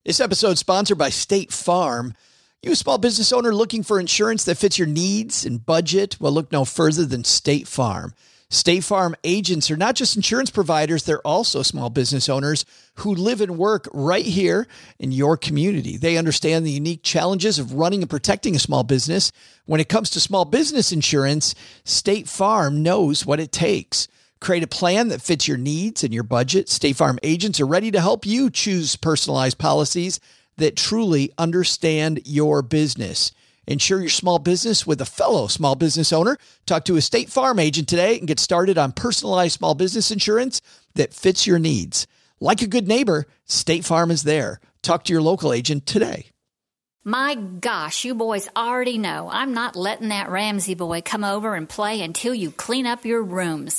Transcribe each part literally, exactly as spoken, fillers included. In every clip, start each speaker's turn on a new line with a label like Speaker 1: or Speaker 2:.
Speaker 1: This episode is sponsored by State Farm. You a small business owner looking for insurance that fits your needs and budget? Well, look no further than State Farm. State Farm agents are not just insurance providers, they're also small business owners who live and work right here in your community. They understand the unique challenges of running and protecting a small business. When it comes to small business insurance, State Farm knows what it takes. Create a plan that fits your needs and your budget. State Farm agents are ready to help you choose personalized policies that truly understand your business. Insure your small business with a fellow small business owner. Talk to a State Farm agent today and get started on personalized small business insurance that fits your needs. Like a good neighbor, State Farm is there. Talk to your local agent today.
Speaker 2: My gosh, you boys already know I'm not letting that Ramsey boy come over and play until you clean up your rooms.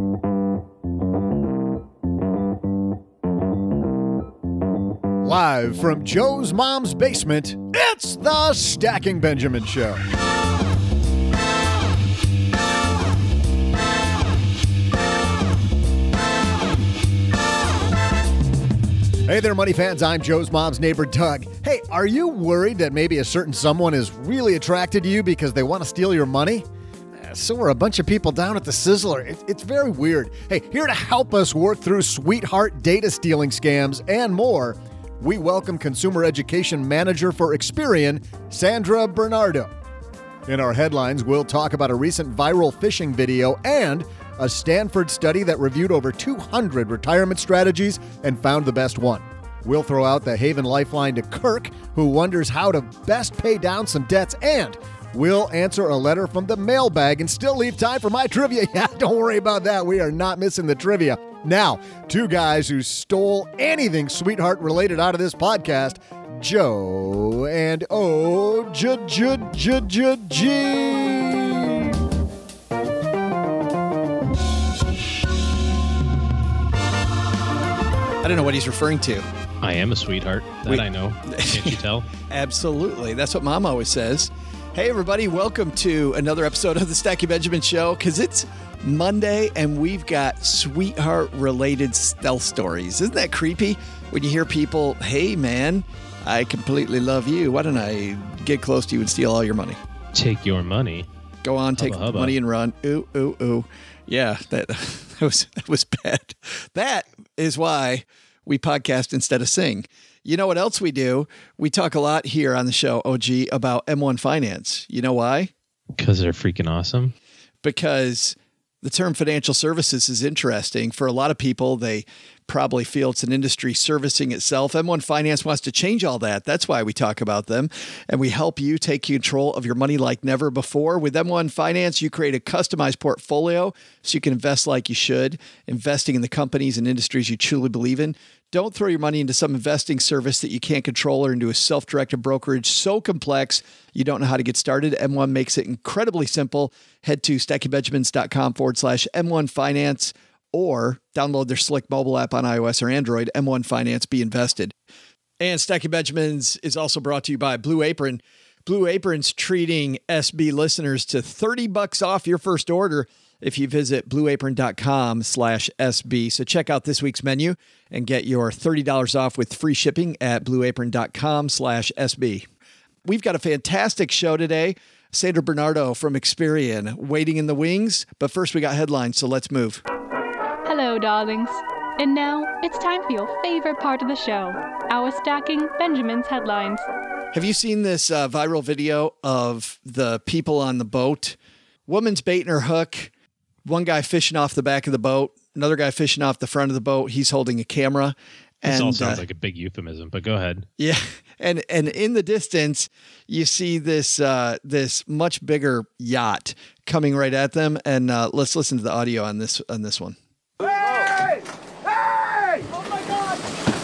Speaker 3: Live from Joe's mom's basement, it's the Stacking Benjamin Show. Hey there, money fans. I'm Joe's mom's neighbor, Doug. Hey, are you worried that maybe a certain someone is really attracted to you because they want to steal your money? So are a bunch of people down at the Sizzler. It, it's very weird. Hey, here to help us work through sweetheart data stealing scams and more, we welcome Consumer Education Manager for Experian, Sandra Bernardo. In our headlines, we'll talk about a recent viral phishing video and a Stanford study that reviewed over two hundred retirement strategies and found the best one. We'll throw out the Haven Lifeline to Kirk, who wonders how to best pay down some debts, and we'll answer a letter from the mailbag and still leave time for my trivia. Yeah, don't worry about that. We are not missing the trivia. Now, two guys who stole anything sweetheart related out of this podcast, Joe and O J J J J G.
Speaker 1: I don't know what he's referring to.
Speaker 4: I am a sweetheart. That Wait. I know. Can't you tell?
Speaker 1: Absolutely. That's what Mom always says. Hey, everybody. Welcome to another episode of the Stacking Benjamin Show, because it's Monday and we've got sweetheart-related stealth stories. Isn't that creepy when you hear people, hey, man, I completely love you. Why don't I get close to you and steal all your money?
Speaker 4: Take your money.
Speaker 1: Go on, take
Speaker 4: hubba, hubba.
Speaker 1: money and run. Ooh, ooh, ooh. Yeah, that, that was that was bad. That is why we podcast instead of sing. You know what else we do? We talk a lot here on the show, O G, about M one Finance. You know why?
Speaker 4: Because they're freaking awesome.
Speaker 1: Because the term financial services is interesting. For a lot of people, they probably feel it's an industry servicing itself. M one Finance wants to change all that. That's why we talk about them. And we help you take control of your money like never before. With M one Finance, you create a customized portfolio so you can invest like you should, investing in the companies and industries you truly believe in. Don't throw your money into some investing service that you can't control or into a self-directed brokerage so complex you don't know how to get started. M one makes it incredibly simple. Head to stackingbenjamins.com forward slash M1 Finance or download their slick mobile app on iOS or Android. M one Finance, be invested. And Stacking Benjamins is also brought to you by Blue Apron. Blue Apron's treating S B listeners to thirty bucks off your first order if you visit blueapron.com slash SB. So check out this week's menu and get your thirty dollars off with free shipping at blueapron.com slash SB. We've got a fantastic show today. Sandra Bernardo from Experian waiting in the wings. But first we got headlines, so let's move.
Speaker 5: Hello, darlings. And now it's time for your favorite part of the show, our Stacking Benjamin's headlines.
Speaker 1: Have you seen this uh, viral video of the people on the boat? Woman's baiting her hook. One guy fishing off the back of the boat, another guy fishing off the front of the boat. He's holding a camera. And,
Speaker 4: this all sounds
Speaker 1: uh,
Speaker 4: like a big euphemism, but go ahead.
Speaker 1: Yeah. And and in the distance, you see this uh, this much bigger yacht coming right at them. And uh, let's listen to the audio on this on this one.
Speaker 6: Hey! Hey! Oh my God!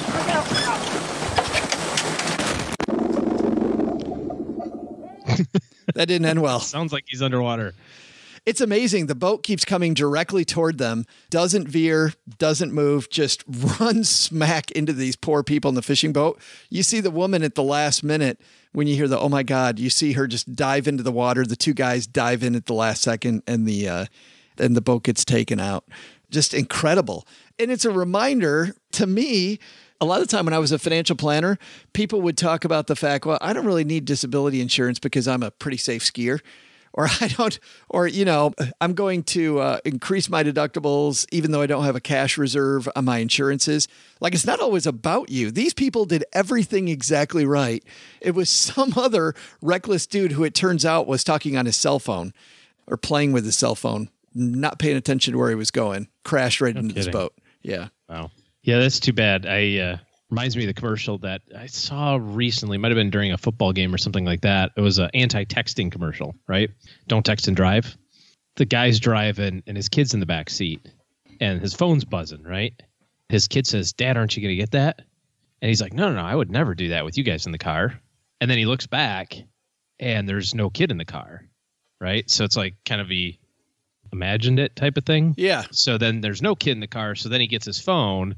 Speaker 1: That didn't end well.
Speaker 4: Sounds like he's underwater.
Speaker 1: It's amazing. The boat keeps coming directly toward them, doesn't veer, doesn't move, just runs smack into these poor people in the fishing boat. You see the woman at the last minute when you hear the, oh my God, you see her just dive into the water. The two guys dive in at the last second and the, uh, and the boat gets taken out. Just incredible. And it's a reminder to me A lot of the time when I was a financial planner, people would talk about the fact, well, I don't really need disability insurance because I'm a pretty safe skier. Or I don't, or, you know, I'm going to uh, increase my deductibles even though I don't have a cash reserve on my insurances. Like, it's not always about you. These people did everything exactly right. It was some other reckless dude who it turns out was talking on his cell phone or playing with his cell phone, not paying attention to where he was going, crashed right
Speaker 4: No
Speaker 1: into
Speaker 4: kidding.
Speaker 1: this boat. Yeah.
Speaker 4: Wow. Yeah, that's too bad. I uh, reminds me of the commercial that I saw recently. Might have been during a football game or something like that. It was an anti-texting commercial, right? Don't text and drive. The guy's driving and his kid's in the back seat and his phone's buzzing, right? His kid says, "Dad, aren't you going to get that?" And he's like, no, no, no, I would never do that with you guys in the car. And then he looks back and there's no kid in the car, right? So it's like kind of he imagined it type of thing.
Speaker 1: Yeah.
Speaker 4: So then there's no kid in the car. So then he gets his phone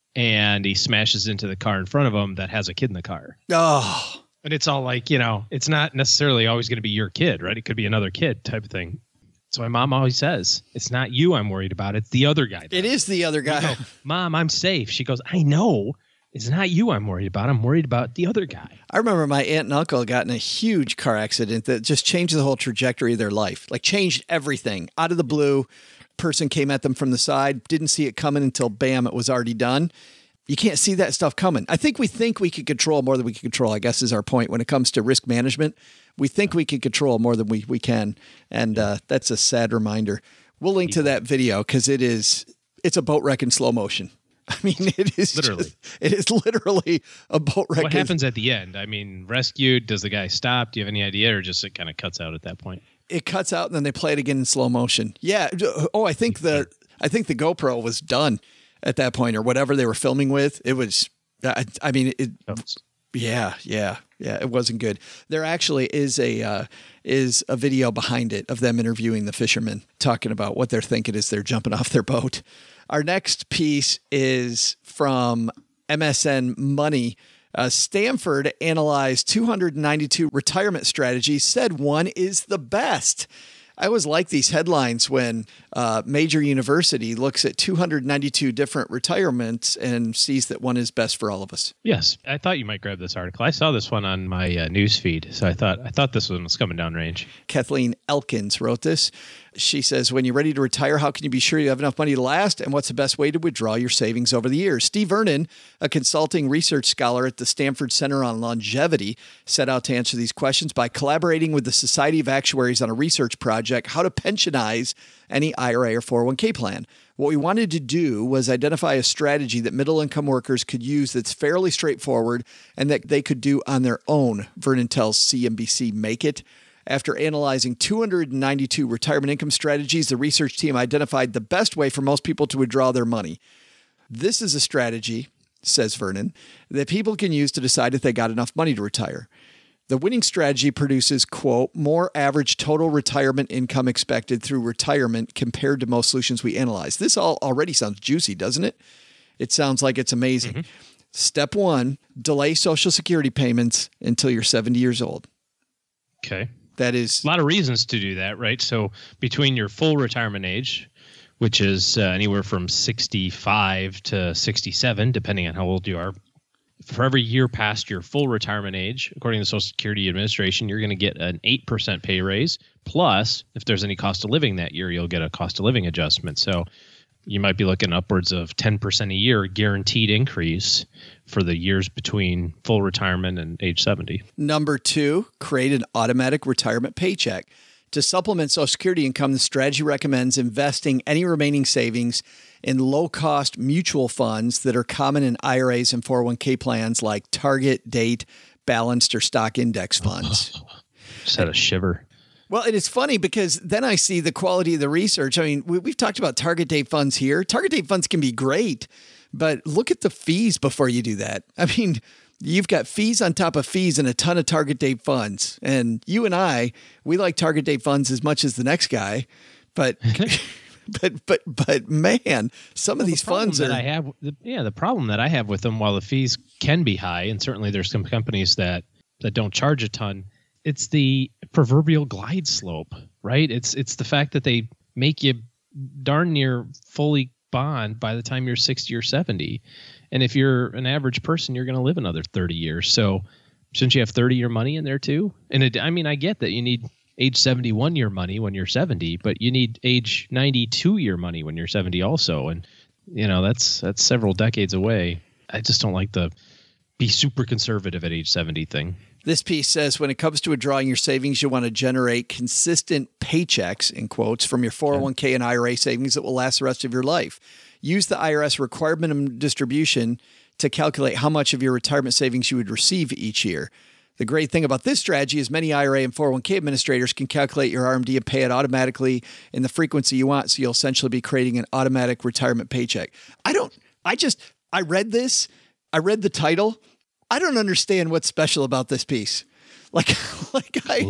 Speaker 4: and he smashes into the car in front of him that has a kid in the car.
Speaker 1: Oh,
Speaker 4: And it's all like, you know, it's not necessarily always going to be your kid, right? It could be another kid type of thing. So my mom always says, it's not you I'm worried about. It's the other guy.
Speaker 1: it is the other guy.
Speaker 4: Go, Mom, I'm safe. She goes, I know. It's not you I'm worried about. I'm worried about the other guy.
Speaker 1: I remember my aunt and uncle got in a huge car accident that just changed the whole trajectory of their life, like changed everything. Out of the blue, person came at them from the side, didn't see it coming until bam, it was already done. You can't see that stuff coming. I think we think we can control more than we can control, I guess is our point when it comes to risk management. We think we can control more than we, we can. And uh, that's a sad reminder. We'll link to that video because it is, it's a boat wreck in slow motion. I mean, it is
Speaker 4: Literally.
Speaker 1: just, it is literally a boat wreck.
Speaker 4: What happens at the end? I mean, rescued, does the guy stop? Do you have any idea, or just it kind of cuts out at that point?
Speaker 1: It cuts out and then they play it again in slow motion. Yeah. Oh, I think the I think the GoPro was done at that point or whatever they were filming with. It was, I, I mean, it. Yeah, yeah, yeah. It wasn't good. There actually is a uh, is a video behind it of them interviewing the fishermen, talking about what they're thinking as they're jumping off their boat. Our next piece is from M S N Money. Uh, Stanford analyzed two hundred ninety-two retirement strategies, said one is the best. I always like these headlines when a major university looks at two hundred ninety-two different retirements and sees that one is best for all of us.
Speaker 4: Yes, I thought you might grab this article. I saw this one on my uh, news feed, so I thought I thought this one was coming down range.
Speaker 1: Kathleen Elkins wrote this. She says, when you're ready to retire, how can you be sure you have enough money to last? And what's the best way to withdraw your savings over the years? Steve Vernon, a consulting research scholar at the Stanford Center on Longevity, set out to answer these questions by collaborating with the Society of Actuaries on a research project, how to pensionize any I R A or four oh one k plan. What we wanted to do was identify a strategy that middle-income workers could use that's fairly straightforward and that they could do on their own, Vernon tells C N B C Make It. After analyzing two hundred ninety-two retirement income strategies, the research team identified the best way for most people to withdraw their money. This is a strategy, says Vernon, that people can use to decide if they got enough money to retire. The winning strategy produces, quote, more average total retirement income expected through retirement compared to most solutions we analyzed. This all already sounds juicy, doesn't it? It sounds like it's amazing. Mm-hmm. Step one, delay Social Security payments until you're seventy years old.
Speaker 4: Okay.
Speaker 1: That is
Speaker 4: a lot of reasons to do that, right? So between your full retirement age, which is uh, anywhere from sixty-five to sixty-seven, depending on how old you are, for every year past your full retirement age, according to the Social Security Administration, you're going to get an eight percent pay raise. Plus, if there's any cost of living that year, you'll get a cost of living adjustment. So you might be looking upwards of ten percent a year guaranteed increase for the years between full retirement and age seventy.
Speaker 1: Number two, create an automatic retirement paycheck. To supplement Social Security income, the strategy recommends investing any remaining savings in low-cost mutual funds that are common in I R As and four oh one k plans like target, date, balanced, or stock index funds.
Speaker 4: Just had a shiver.
Speaker 1: Well, it is funny because then I see the quality of the research. I mean, we, we've talked about target date funds here. Target date funds can be great, but look at the fees before you do that. I mean, you've got fees on top of fees and a ton of target date funds. And you and I, we like target date funds as much as the next guy, but but but but man, some
Speaker 4: well,
Speaker 1: of these
Speaker 4: the
Speaker 1: funds
Speaker 4: that
Speaker 1: are.
Speaker 4: I have, the, yeah, the problem that I have with them, while the fees can be high, and certainly there's some companies that that don't charge a ton, it's the proverbial glide slope, right? It's it's the fact that they make you darn near fully bond by the time you're sixty or seventy. And if you're an average person, you're going to live another thirty years. So shouldn't you have thirty year money in there too? And it, I mean, I get that you need age seventy-one year money when you're seventy, but you need age ninety-two year money when you're seventy also. And, you know, that's that's several decades away. I just don't like the be super conservative at age seventy thing.
Speaker 1: This piece says, when it comes to withdrawing your savings, you want to generate consistent paychecks, in quotes, from your four oh one k and I R A savings that will last the rest of your life. Use the I R S required minimum distribution to calculate how much of your retirement savings you would receive each year. The great thing about this strategy is many I R A and four oh one k administrators can calculate your R M D and pay it automatically in the frequency you want, so you'll essentially be creating an automatic retirement paycheck. I don't, I just, I read this, I read the title, I don't understand what's special about this piece. Like, like I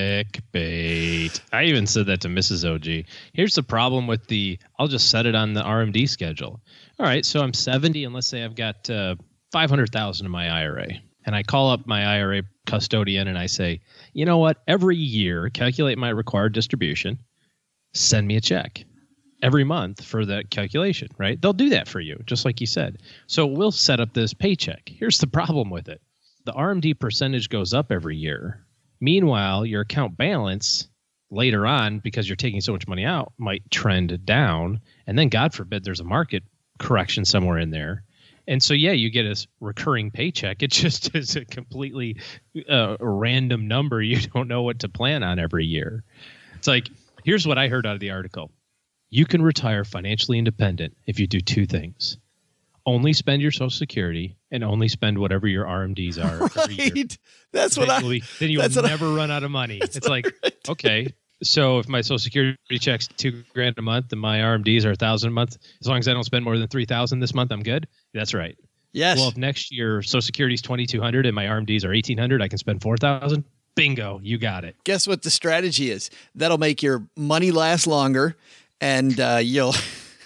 Speaker 4: clickbait. I even said that to Missus O G. Here's the problem with the, I'll just set it on the R M D schedule. All right, so I'm seventy, and let's say I've got uh, five hundred thousand in my I R A. And I call up my I R A custodian and I say, you know what? Every year, calculate my required distribution, send me a check every month for that calculation, right? They'll do that for you, just like you said. So we'll set up this paycheck. Here's the problem with it. The R M D percentage goes up every year. Meanwhile, your account balance later on, because you're taking so much money out, might trend down. And then, God forbid, there's a market correction somewhere in there. And so, yeah, you get a recurring paycheck. It just is a completely uh, random number. You don't know what to plan on every year. It's like, here's what I heard out of the article. You can retire financially independent if you do two things. Only spend your Social Security and only spend whatever your R M Ds are. Every year.
Speaker 1: Right. That's what
Speaker 4: then
Speaker 1: I.
Speaker 4: Be, then you'll never I, run out of money. It's like, okay, so if my Social Security check's two grand a month and my R M Ds are a thousand a month, as long as I don't spend more than three thousand this month, I'm good. That's right.
Speaker 1: Yes.
Speaker 4: Well, if next year Social Security's twenty-two hundred and my R M Ds are eighteen hundred, I can spend four thousand. Bingo, you got it.
Speaker 1: Guess what the strategy is? That'll make your money last longer, and uh, you'll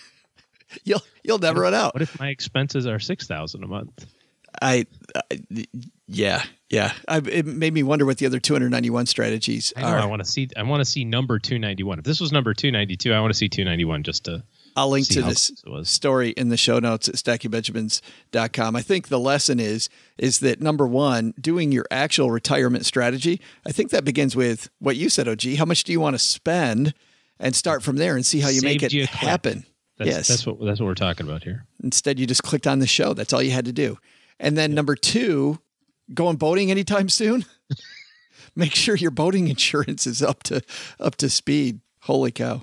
Speaker 1: you'll you'll never
Speaker 4: what if,
Speaker 1: run out.
Speaker 4: What if my expenses are six thousand a month?
Speaker 1: I, I yeah yeah. I, it made me wonder what the other two hundred ninety-one strategies
Speaker 4: I know,
Speaker 1: are.
Speaker 4: I want to see. I want to see number two ninety-one. If this was number two ninety-two, I want to see two ninety-one just to.
Speaker 1: I'll link
Speaker 4: see
Speaker 1: to
Speaker 4: how
Speaker 1: this
Speaker 4: close it was.
Speaker 1: story in the show notes at stacky benjamins dot com. I think the lesson is is that number one, doing your actual retirement strategy. I think that begins with what you said, O G. How much do you want to spend, and start from there and see how you
Speaker 4: Saved
Speaker 1: make it
Speaker 4: you a
Speaker 1: happen.
Speaker 4: That's,
Speaker 1: yes,
Speaker 4: that's what that's what we're talking about here.
Speaker 1: Instead, you just clicked on the show. That's all you had to do. And then number two, going boating anytime soon. Make sure your boating insurance is up to up to speed. Holy cow.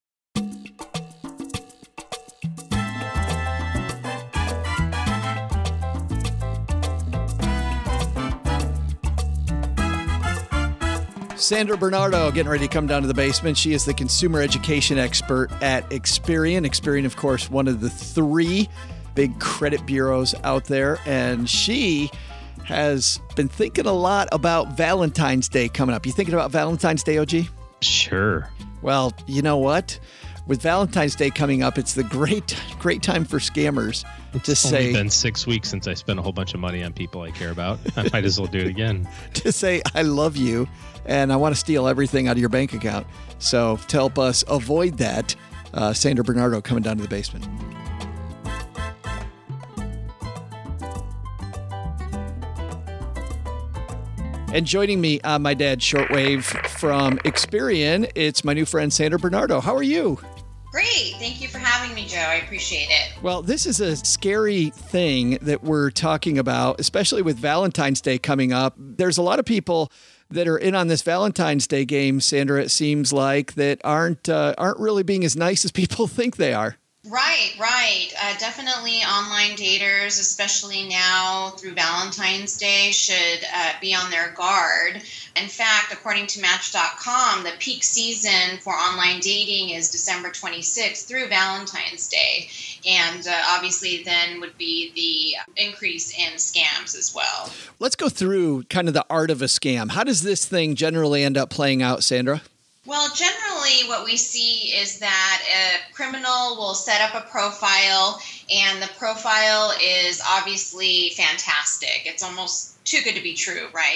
Speaker 1: Sandra Bernardo getting ready to come down to the basement. She is the consumer education expert at Experian. Experian, of course, one of the three big credit bureaus out there. And she has been thinking a lot about Valentine's Day coming up. You thinking about Valentine's Day, O G?
Speaker 4: Sure.
Speaker 1: Well, you know what? With Valentine's Day coming up, it's the great, great time for scammers to
Speaker 4: It's
Speaker 1: say.
Speaker 4: only been six weeks since I spent a whole bunch of money on people I care about. I might as well do it again.
Speaker 1: To say, I love you, and I want to steal everything out of your bank account. So to help us avoid that, uh, Sandra Bernardo coming down to the basement. And joining me on my dad's shortwave from Experian, it's my new friend, Sandra Bernardo. How are you?
Speaker 7: Great. Thank you for having me, Joe. I appreciate it.
Speaker 1: Well, this is a scary thing that we're talking about, especially with Valentine's Day coming up. There's a lot of people that are in on this Valentine's Day game, Sandra, it seems like, that aren't uh, aren't really being as nice as people think they are.
Speaker 7: Right, right. Uh, definitely online daters, especially now through Valentine's Day, should uh, be on their guard. In fact, according to Match dot com, the peak season for online dating is December twenty-sixth through Valentine's Day. And uh, obviously then would be the increase in scams as well.
Speaker 1: Let's go through kind of the art of a scam. How does this thing generally end up playing out, Sandra?
Speaker 7: Well, generally what we see is that a criminal will set up a profile, and the profile is obviously fantastic. It's almost too good to be true, right?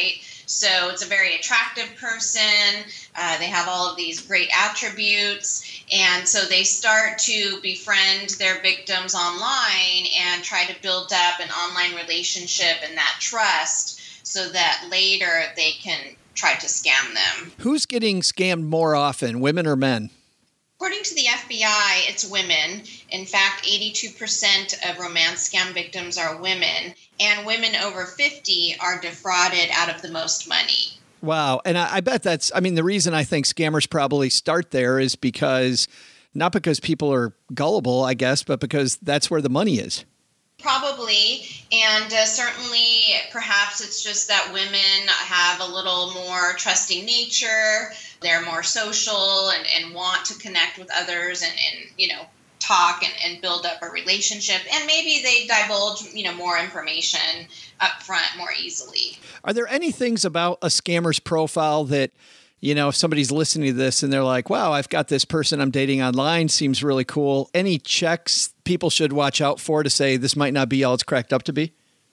Speaker 7: So it's a very attractive person. Uh, they have all of these great attributes. And so they start to befriend their victims online and try to build up an online relationship and that trust so that later they can try to scam them.
Speaker 1: Who's getting scammed more often, women or men?
Speaker 7: According to the F B I, it's women. In fact, eighty-two percent of romance scam victims are women, and women over fifty are defrauded out of the most money.
Speaker 1: Wow. And I, I bet that's, I mean, the reason I think scammers probably start there is because, not because people are gullible, I guess, but because that's where the money is.
Speaker 7: Probably, and uh, certainly perhaps it's just that women have a little more trusting nature. They're more social and, and want to connect with others and, and you know, talk and, and build up a relationship. And maybe they divulge, you know, more information up front more easily.
Speaker 1: Are there any things about a scammer's profile that, you know, if somebody's listening to this and they're like, wow, I've got this person I'm dating online, seems really cool. Any checks people should watch out for to say this might not be all it's cracked up to be?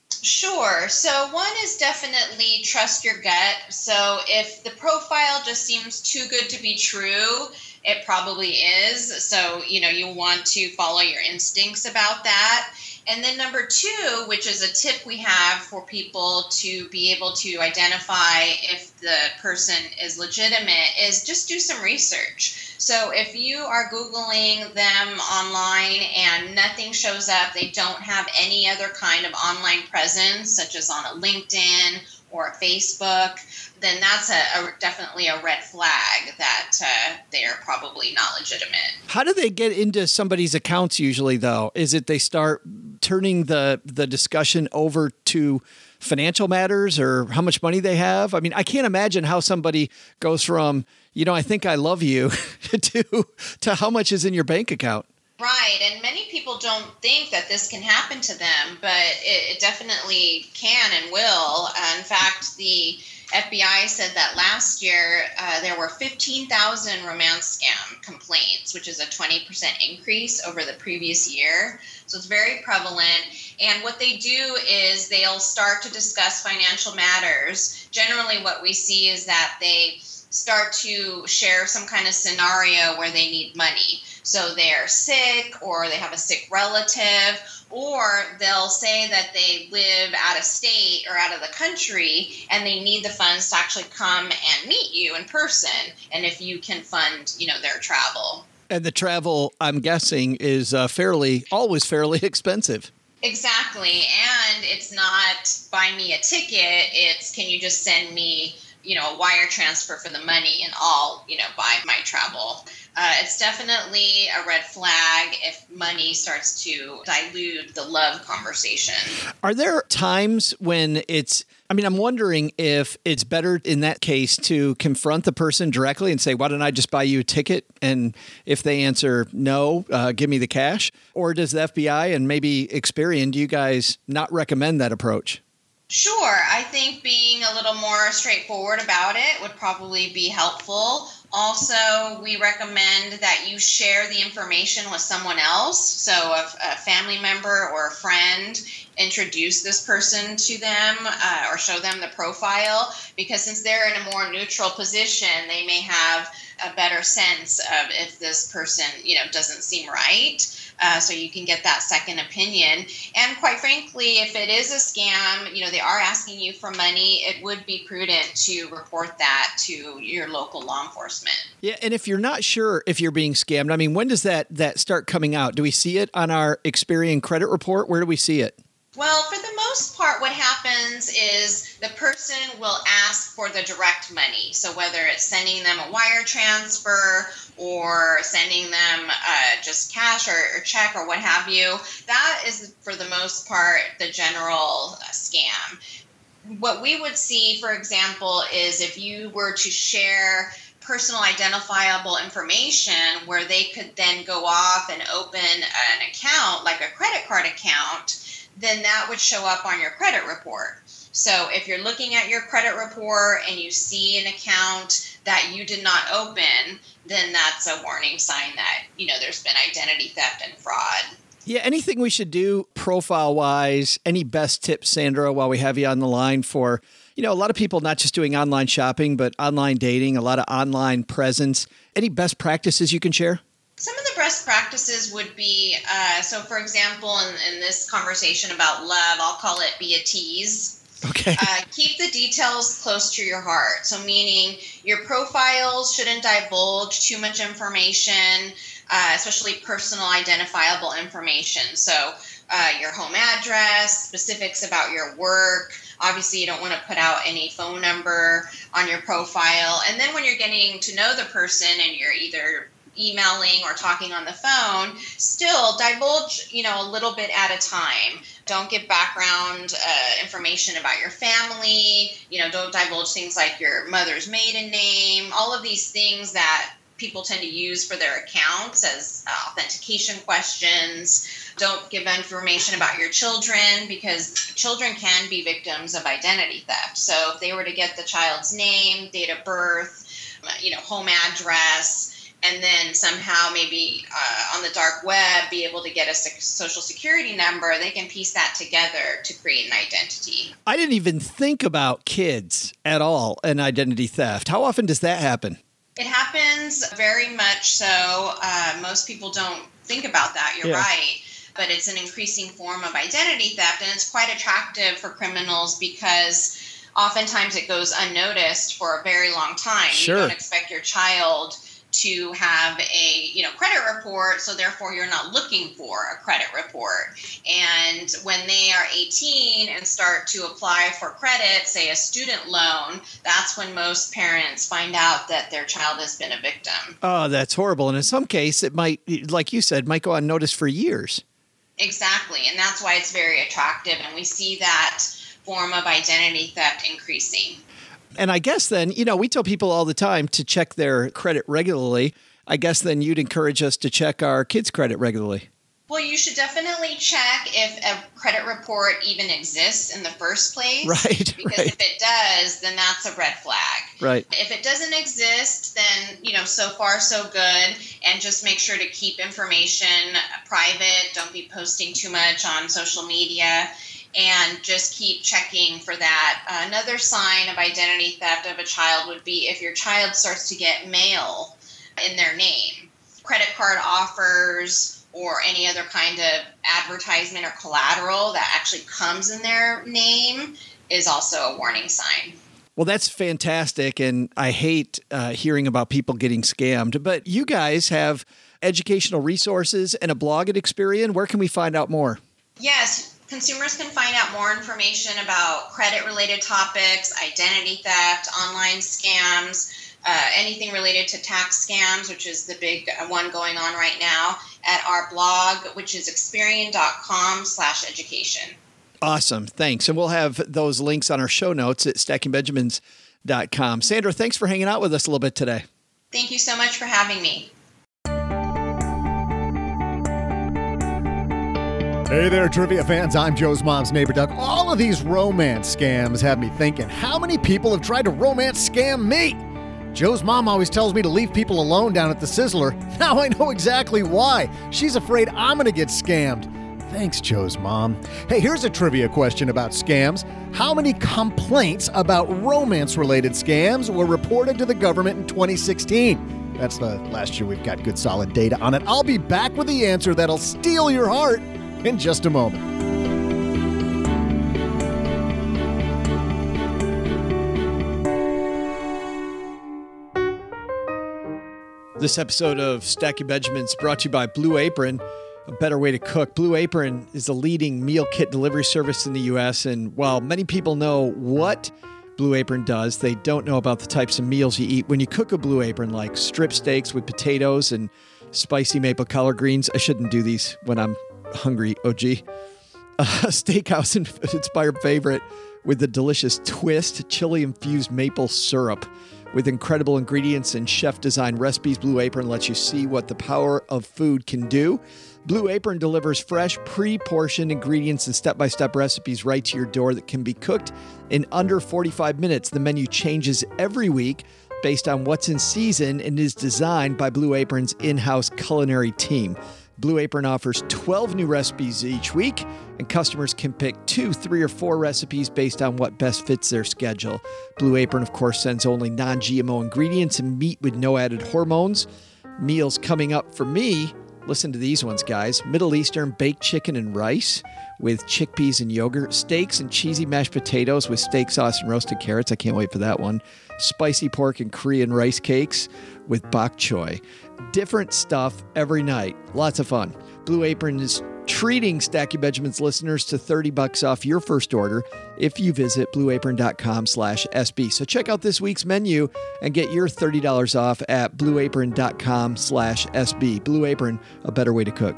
Speaker 7: Sure. So one is definitely trust your gut. So if the profile just seems too good to be true, it probably is. So, you know, you want to follow your instincts about that. And then number two, which is a tip we have for people to be able to identify if the person is legitimate, is just do some research. So if you are Googling them online and nothing shows up, they don't have any other kind of online presence, such as on a LinkedIn or a Facebook, then that's a, a definitely a red flag that uh, they're probably not legitimate.
Speaker 1: How do they get into somebody's accounts usually, though? Is it they start turning the, the discussion over to financial matters or how much money they have? I mean, I can't imagine how somebody goes from, you know, I think I love you to, to how much is in your bank account.
Speaker 7: Right, and many people don't think that this can happen to them, but it, it definitely can and will. Uh, in fact, the F B I said that last year uh, there were fifteen thousand romance scam complaints, which is a twenty percent increase over the previous year. So it's very prevalent. And what they do is they'll start to discuss financial matters. Generally, what we see is that they start to share some kind of scenario where they need money. So they're sick or they have a sick relative, or they'll say that they live out of state or out of the country and they need the funds to actually come and meet you in person. And if you can fund, you know, their travel.
Speaker 1: And the travel, I'm guessing, is uh, fairly, always fairly expensive.
Speaker 7: Exactly. And it's not buy me a ticket. It's can you just send me, you know, a wire transfer for the money and I'll, you know, buy my travel. Uh, it's definitely a red flag if money starts to dilute the love conversation. Are
Speaker 1: there times when it's, I mean, I'm wondering if it's better in that case to confront the person directly and say, why don't I just buy you a ticket? And if they answer no, uh, give me the cash. Or does the F B I and maybe Experian, do you guys not recommend that approach?
Speaker 7: Sure. I think being a little more straightforward about it would probably be helpful. Also, we recommend that you share the information with someone else. So a, a family member or a friend, introduce this person to them uh, or show them the profile, because since they're in a more neutral position, they may have a better sense of if this person, you know, doesn't seem right. Uh, so you can get that second opinion. And quite frankly, if it is a scam, you know, they are asking you for money, it would be prudent to report that to your local law enforcement.
Speaker 1: Yeah, and if you're not sure if you're being scammed, I mean, when does that that start coming out? Do we see it on our Experian credit report? Where do we see it?
Speaker 7: Well, for the most part, what happens is the person will ask for the direct money. So whether it's sending them a wire transfer or sending them uh, just cash or, or check or what have you, that is, for the most part, the general uh, scam. What we would see, for example, is if you were to share personal identifiable information where they could then go off and open an account, like a credit card account, then that would show up on your credit report. So if you're looking at your credit report and you see an account that you did not open, then that's a warning sign that, you know, there's been identity theft and fraud.
Speaker 1: Yeah, anything we should do profile-wise, any best tips, Sandra, while we have you on the line for, you know, a lot of people not just doing online shopping, but online dating, a lot of online presence. Any best practices you can share?
Speaker 7: Some of the best practices would be, uh, so for example, in, in this conversation about love, I'll call it be a tease.
Speaker 1: Okay.
Speaker 7: Uh, keep the details close to your heart. So meaning your profiles shouldn't divulge too much information, uh, especially personal identifiable information. So uh, your home address, specifics about your work. Obviously, you don't want to put out any phone number on your profile. And then when you're getting to know the person and you're either emailing or talking on the phone, still divulge, you know, a little bit at a time. Don't give background uh, information about your family. You know, don't divulge things like your mother's maiden name, all of these things that people tend to use for their accounts as uh, authentication questions. Don't give information about your children, because children can be victims of identity theft. So if they were to get the child's name, date of birth, you know, home address, and then somehow maybe uh, on the dark web be able to get a social security number, they can piece that together to create an identity.
Speaker 1: I didn't even think about kids at all and identity theft. How often does that happen?
Speaker 7: It happens very much so. Uh, most people don't think about that. You're
Speaker 1: Yeah.
Speaker 7: right. But it's an increasing form of identity theft, and it's quite attractive for criminals because oftentimes it goes unnoticed for a very long time.
Speaker 1: Sure.
Speaker 7: You don't expect your child to have a, you know, credit report, so therefore you're not looking for a credit report. And when they are eighteen and start to apply for credit, say a student loan, that's when most parents find out that their child has been a victim.
Speaker 1: Oh, that's horrible. And in some case, it might, like you said, might go unnoticed for years.
Speaker 7: Exactly. And that's why it's very attractive. And we see that form of identity theft increasing.
Speaker 1: And I guess then, you know, we tell people all the time to check their credit regularly. I guess then you'd encourage us to check our kids' credit regularly.
Speaker 7: Well, you should definitely check if a credit report even exists in the first place.
Speaker 1: Right,
Speaker 7: Because
Speaker 1: right.
Speaker 7: if it does, then that's a red flag.
Speaker 1: Right.
Speaker 7: If it doesn't exist, then, you know, so far so good. And just make sure to keep information private. Don't be posting too much on social media. And just keep checking for that. Another sign of identity theft of a child would be if your child starts to get mail in their name, credit card offers, or any other kind of advertisement or collateral that actually comes in their name is also a warning sign.
Speaker 1: Well, that's fantastic. And I hate uh, hearing about people getting scammed. But you guys have educational resources and a blog at Experian. Where can we find out more?
Speaker 7: Yes. Consumers can find out more information about credit-related topics, identity theft, online scams, uh, anything related to tax scams, which is the big one going on right now, at our blog, which is experian.com slash education.
Speaker 1: Awesome. Thanks. And we'll have those links on our show notes at stacking benjamins dot com. Sandra, thanks for hanging out with us a little bit today.
Speaker 7: Thank you so much for having me.
Speaker 3: Hey there, trivia fans. I'm Joe's mom's neighbor, Doug. All of these romance scams have me thinking, how many people have tried to romance scam me? Joe's mom always tells me to leave people alone down at the Sizzler. Now I know exactly why. She's afraid I'm going to get scammed. Thanks, Joe's mom. Hey, here's a trivia question about scams. How many complaints about romance-related scams were reported to the government in twenty sixteen? That's the last year we've got good solid data on it. I'll be back with the answer that'll steal your heart in just a moment.
Speaker 1: This episode of Stacking Benjamins brought to you by Blue Apron, a better way to cook. Blue Apron is the leading meal kit delivery service in the U S, and while many people know what Blue Apron does, they don't know about the types of meals you eat when you cook a Blue Apron, like strip steaks with potatoes and spicy maple collard greens. I shouldn't do these when I'm hungry, O G. A steakhouse-inspired favorite with the delicious twist, chili-infused maple syrup. With incredible ingredients and chef-designed recipes, Blue Apron lets you see what the power of food can do. Blue Apron delivers fresh, pre-portioned ingredients and step-by-step recipes right to your door that can be cooked in under forty-five minutes. The menu changes every week based on what's in season and is designed by Blue Apron's in-house culinary team. Blue Apron offers twelve new recipes each week, and customers can pick two, three, or four recipes based on what best fits their schedule. Blue Apron, of course, sends only non-G M O ingredients and meat with no added hormones. Meals coming up for me, listen to these ones, guys. Middle Eastern baked chicken and rice with chickpeas and yogurt. Steaks and cheesy mashed potatoes with steak sauce and roasted carrots. I can't wait for that one. Spicy pork and Korean rice cakes with bok choy. Different stuff every night. Lots of fun. Blue Apron is treating Stacking Benjamins listeners to thirty bucks off your first order if you visit blueapron.com slash SB. So check out this week's menu and get your thirty dollars off at blueapron.com slash SB. Blue Apron, a better way to cook.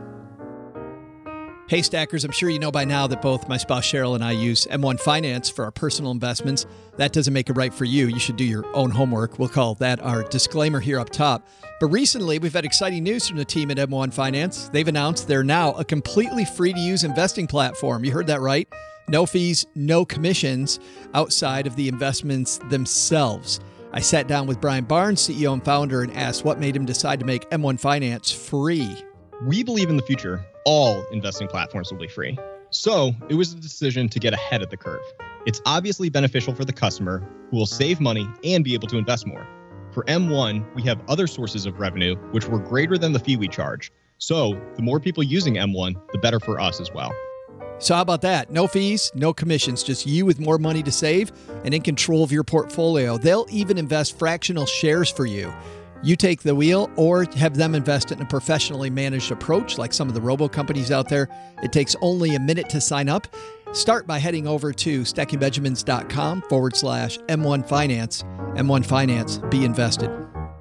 Speaker 1: Hey, Stackers, I'm sure you know by now that both my spouse Cheryl and I use M one Finance for our personal investments. That doesn't make it right for you. You should do your own homework. We'll call that our disclaimer here up top. But recently, we've had exciting news from the team at M one Finance. They've announced they're now a completely free-to-use investing platform. You heard that right. No fees, no commissions outside of the investments themselves. I sat down with Brian Barnes, C E O and founder, and asked what made him decide to make M one Finance free.
Speaker 8: We believe in the future, all investing platforms will be free. So it was a decision to get ahead of the curve. It's obviously beneficial for the customer who will save money and be able to invest more. For M one, we have other sources of revenue which were greater than the fee we charge. So the more people using M one, the better for us as well.
Speaker 1: So how about that? No fees, no commissions, just you with more money to save and in control of your portfolio. They'll even invest fractional shares for you. You take the wheel or have them invest in a professionally managed approach like some of the robo companies out there. It takes only a minute to sign up. Start by heading over to stackingbenjamins.com forward slash M1 Finance. M one Finance, be invested.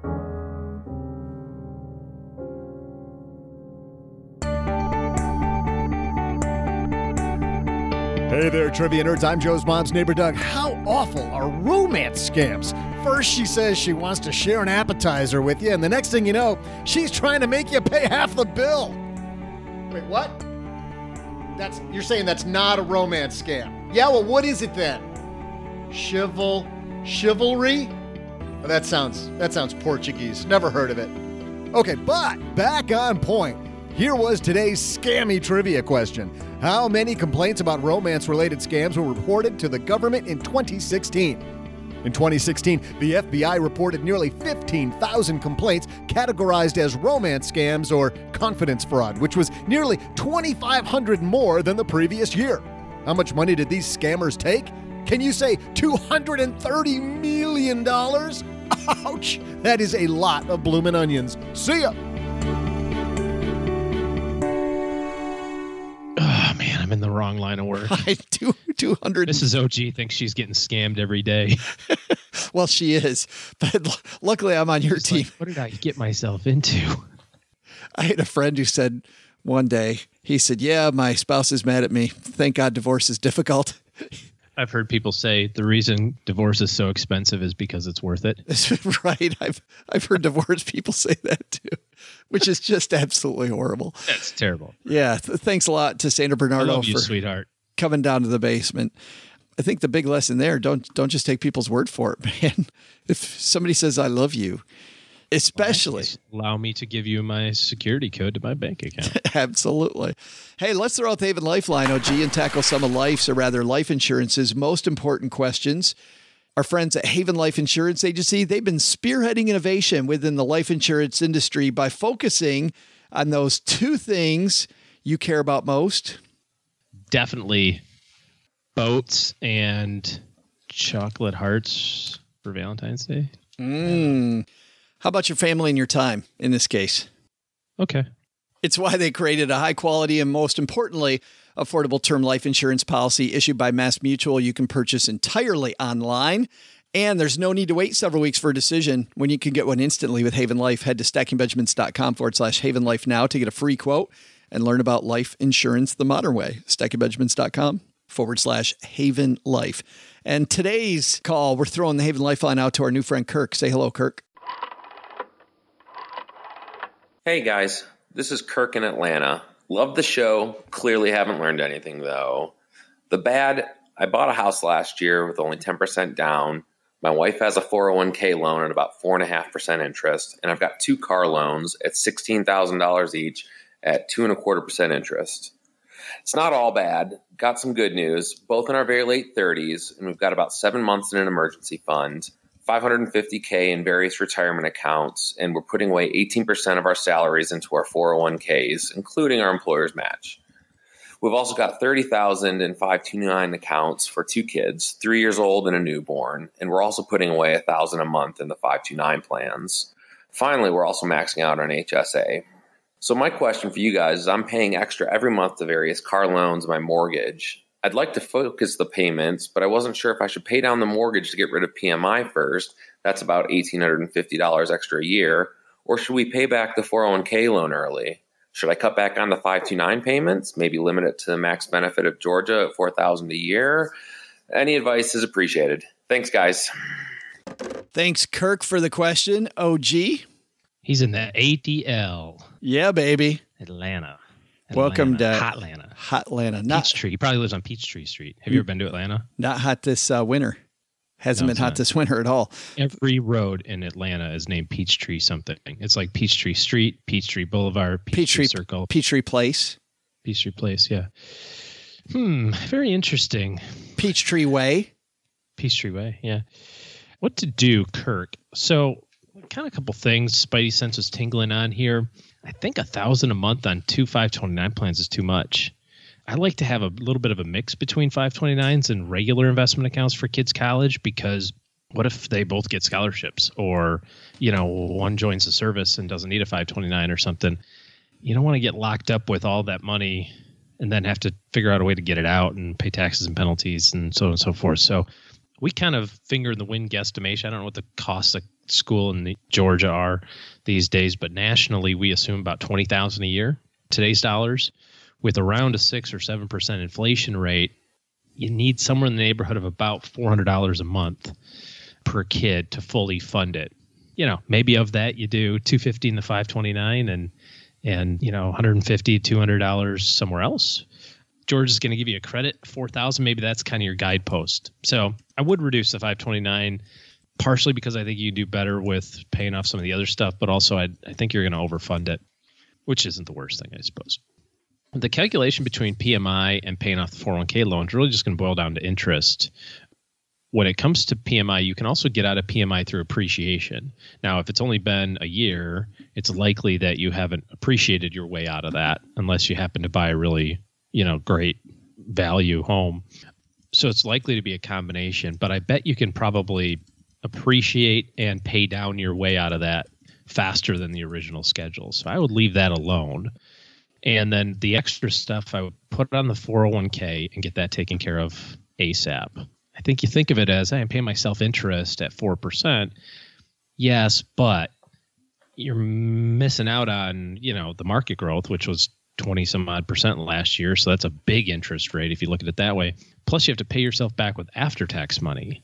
Speaker 3: Hey there, trivia nerds. I'm Joe's mom's neighbor, Doug. How awful are romance scams? First, she says she wants to share an appetizer with you, and the next thing you know, she's trying to make you pay half the bill. Wait, what? That's you're saying that's not a romance scam? Yeah, well, what is it then? Chival, chivalry? Oh, that sounds that sounds Portuguese. Never heard of it. Okay, but back on point. Here was today's scammy trivia question. How many complaints about romance-related scams were reported to the government in twenty sixteen? In twenty sixteen, the F B I reported nearly fifteen thousand complaints categorized as romance scams or confidence fraud, which was nearly twenty-five hundred more than the previous year. How much money did these scammers take? Can you say two hundred thirty million dollars? Ouch! That is a lot of bloomin' onions. See ya!
Speaker 4: Oh, man, I'm in the wrong line of work.
Speaker 1: I do two hundred.
Speaker 4: Missus O G thinks she's getting scammed every day.
Speaker 1: Well, she is. But l- luckily, I'm on your
Speaker 4: She's
Speaker 1: team.
Speaker 4: like, what did I get myself into?
Speaker 1: I had a friend who said one day, he said, yeah, my spouse is mad at me. Thank God divorce is difficult.
Speaker 4: I've heard people say the reason divorce is so expensive is because it's worth it.
Speaker 1: Right. I've I've heard divorced people say that too, which is just absolutely horrible.
Speaker 4: That's terrible.
Speaker 1: Yeah. Th- thanks a lot to Sandra
Speaker 4: I
Speaker 1: Bernardo
Speaker 4: love you,
Speaker 1: for
Speaker 4: sweetheart.
Speaker 1: coming down to the basement. I think the big lesson there, don't don't just take people's word for it, man. If somebody says I love you, especially
Speaker 4: Well, allow me to give you my security code to my bank account.
Speaker 1: absolutely. Hey, let's throw out the Haven Lifeline, O G, and tackle some of life's, or rather life insurance's most important questions. Our friends at Haven Life Insurance Agency, they've been spearheading innovation within the life insurance industry by focusing on those two things you care about most.
Speaker 4: Definitely boats and chocolate hearts for Valentine's Day.
Speaker 1: Mm. How about your family and your time in this case?
Speaker 4: Okay.
Speaker 1: It's why they created a high quality and, most importantly, affordable term life insurance policy issued by Mass Mutual. You can purchase entirely online, and there's no need to wait several weeks for a decision when you can get one instantly with Haven Life. Head to stackingbenjamins.com forward slash Haven Life now to get a free quote and learn about life insurance the modern way. stackingbenjamins.com forward slash Haven Life. And today's call, we're throwing the Haven Lifeline out to our new friend Kirk. Say hello, Kirk.
Speaker 9: Hey guys, this is Kirk in Atlanta. Love the show. Clearly haven't learned anything though. The bad, I bought a house last year with only ten percent down. My wife has a four oh one k loan at about four point five percent interest, and I've got two car loans at sixteen thousand dollars each at two and a quarter percent interest. It's not all bad. Got some good news, both in our very late thirties, and we've got about seven months in an emergency fund, five hundred fifty thousand in various retirement accounts, and we're putting away eighteen percent of our salaries into our four oh one k's, including our employer's match. We've also got thirty thousand in five twenty-nine accounts for two kids, three years old and a newborn, and we're also putting away one thousand dollars a month in the five twenty-nine plans. Finally, we're also maxing out on H S A. So my question for you guys is I'm paying extra every month to various car loans and my mortgage. I'd like to focus the payments, but I wasn't sure if I should pay down the mortgage to get rid of P M I first. That's about one thousand eight hundred fifty dollars extra a year. Or should we pay back the four oh one k loan early? Should I cut back on the five twenty-nine payments? Maybe limit it to the max benefit of Georgia at four thousand dollars a year? Any advice is appreciated. Thanks, guys.
Speaker 1: Thanks, Kirk, for the question. O G?
Speaker 4: He's in the A D L.
Speaker 1: Yeah, baby.
Speaker 4: Atlanta. Atlanta.
Speaker 1: Welcome to
Speaker 4: Hotlanta.
Speaker 1: Hotlanta. Not,
Speaker 4: Peachtree. He probably lives on Peachtree Street. Have you ever been to Atlanta?
Speaker 1: Not hot this uh, winter. Hasn't
Speaker 4: No,
Speaker 1: been hot
Speaker 4: not.
Speaker 1: this winter at all.
Speaker 4: Every road in Atlanta is named Peachtree something. It's like Peachtree Street, Peachtree Boulevard, Peachtree,
Speaker 1: Peachtree
Speaker 4: Circle,
Speaker 1: Peachtree Place.
Speaker 4: Peachtree Place. Yeah. Hmm. Very interesting.
Speaker 1: Peachtree Way.
Speaker 4: Peachtree Way. Yeah. What to do, Kirk? So, kind of a couple things. Spidey sense was tingling on here. I think a thousand a month on two five twenty-nine plans is too much. I like to have a little bit of a mix between five twenty-nines and regular investment accounts for kids' college, because what if they both get scholarships, or, you know, one joins the service and doesn't need a five twenty-nine or something? You don't want to get locked up with all that money and then have to figure out a way to get it out and pay taxes and penalties and so on and so forth. So we kind of finger in the wind guesstimation. I don't know what the costs of school in the Georgia are these days, but nationally we assume about twenty thousand dollars a year, today's dollars. With around a six or seven percent inflation rate, you need somewhere in the neighborhood of about four hundred dollars a month per kid to fully fund it. You know, maybe of that you do two hundred fifty dollars in the five twenty-nine and and you know one hundred fifty dollars, two hundred dollars somewhere else. Georgia's going to give you a credit, four thousand dollars. Maybe that's kind of your guidepost. So I would reduce the five twenty-nine, partially because I think you do better with paying off some of the other stuff, but also I, I think you're going to overfund it, which isn't the worst thing, I suppose. The calculation between P M I and paying off the four oh one k loan is really just going to boil down to interest. When it comes to P M I, you can also get out of P M I through appreciation. Now, if it's only been a year, it's likely that you haven't appreciated your way out of that unless you happen to buy a really, you know, great value home. So it's likely to be a combination, but I bet you can probably appreciate and pay down your way out of that faster than the original schedule. So I would leave that alone. And then the extra stuff, I would put on the four oh one k and get that taken care of ASAP. I think you think of it as, hey, I'm paying myself interest at four percent. Yes, but you're missing out on, you know, the market growth, which was twenty some odd percent last year. So that's a big interest rate if you look at it that way. Plus, you have to pay yourself back with after-tax money.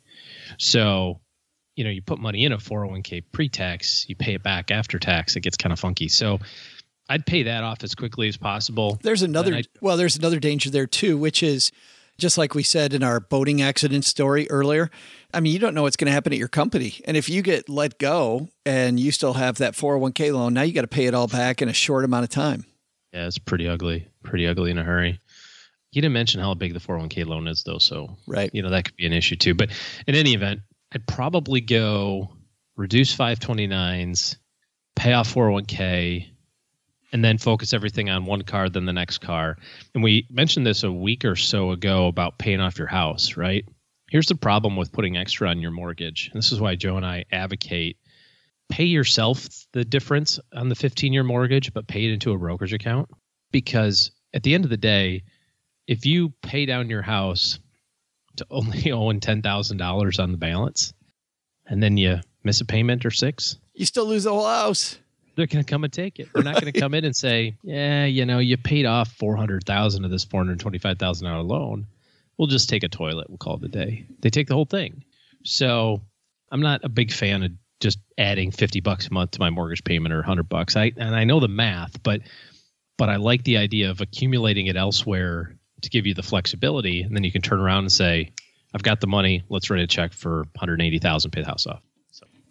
Speaker 4: So, you know, you put money in a four oh one k pre-tax, you pay it back after tax. It gets kind of funky. So I'd pay that off as quickly as possible.
Speaker 1: There's another, well, there's another danger there too, which is just like we said in our boating accident story earlier. I mean, you don't know what's going to happen at your company. And if you get let go and you still have that four oh one k loan, now you got to pay it all back in a short amount of time.
Speaker 4: Yeah, it's pretty ugly, pretty ugly in a hurry. You didn't mention how big the four oh one k loan is though. So,
Speaker 1: right.
Speaker 4: You know, that could be an issue too. But in any event, I'd probably go reduce five twenty-nines, pay off four oh one k, and then focus everything on one car, then the next car. And we mentioned this a week or so ago about paying off your house, right? Here's the problem with putting extra on your mortgage. And this is why Joe and I advocate pay yourself the difference on the fifteen-year mortgage, but pay it into a brokerage account. Because at the end of the day, if you pay down your house to only owing ten thousand dollars on the balance, and then you miss a payment or six,
Speaker 1: you still lose the whole house.
Speaker 4: They're going to come and take it. They're not going to come in and say, yeah, you know, you paid off four hundred thousand dollars of this four hundred twenty-five thousand dollars loan. We'll just take a toilet. We'll call it a day. They take the whole thing. So I'm not a big fan of just adding fifty bucks a month to my mortgage payment or one hundred bucks. I, and I know the math, but, but I like the idea of accumulating it elsewhere to give you the flexibility. And then you can turn around and say, I've got the money. Let's write a check for one hundred eighty thousand dollars, pay the house off.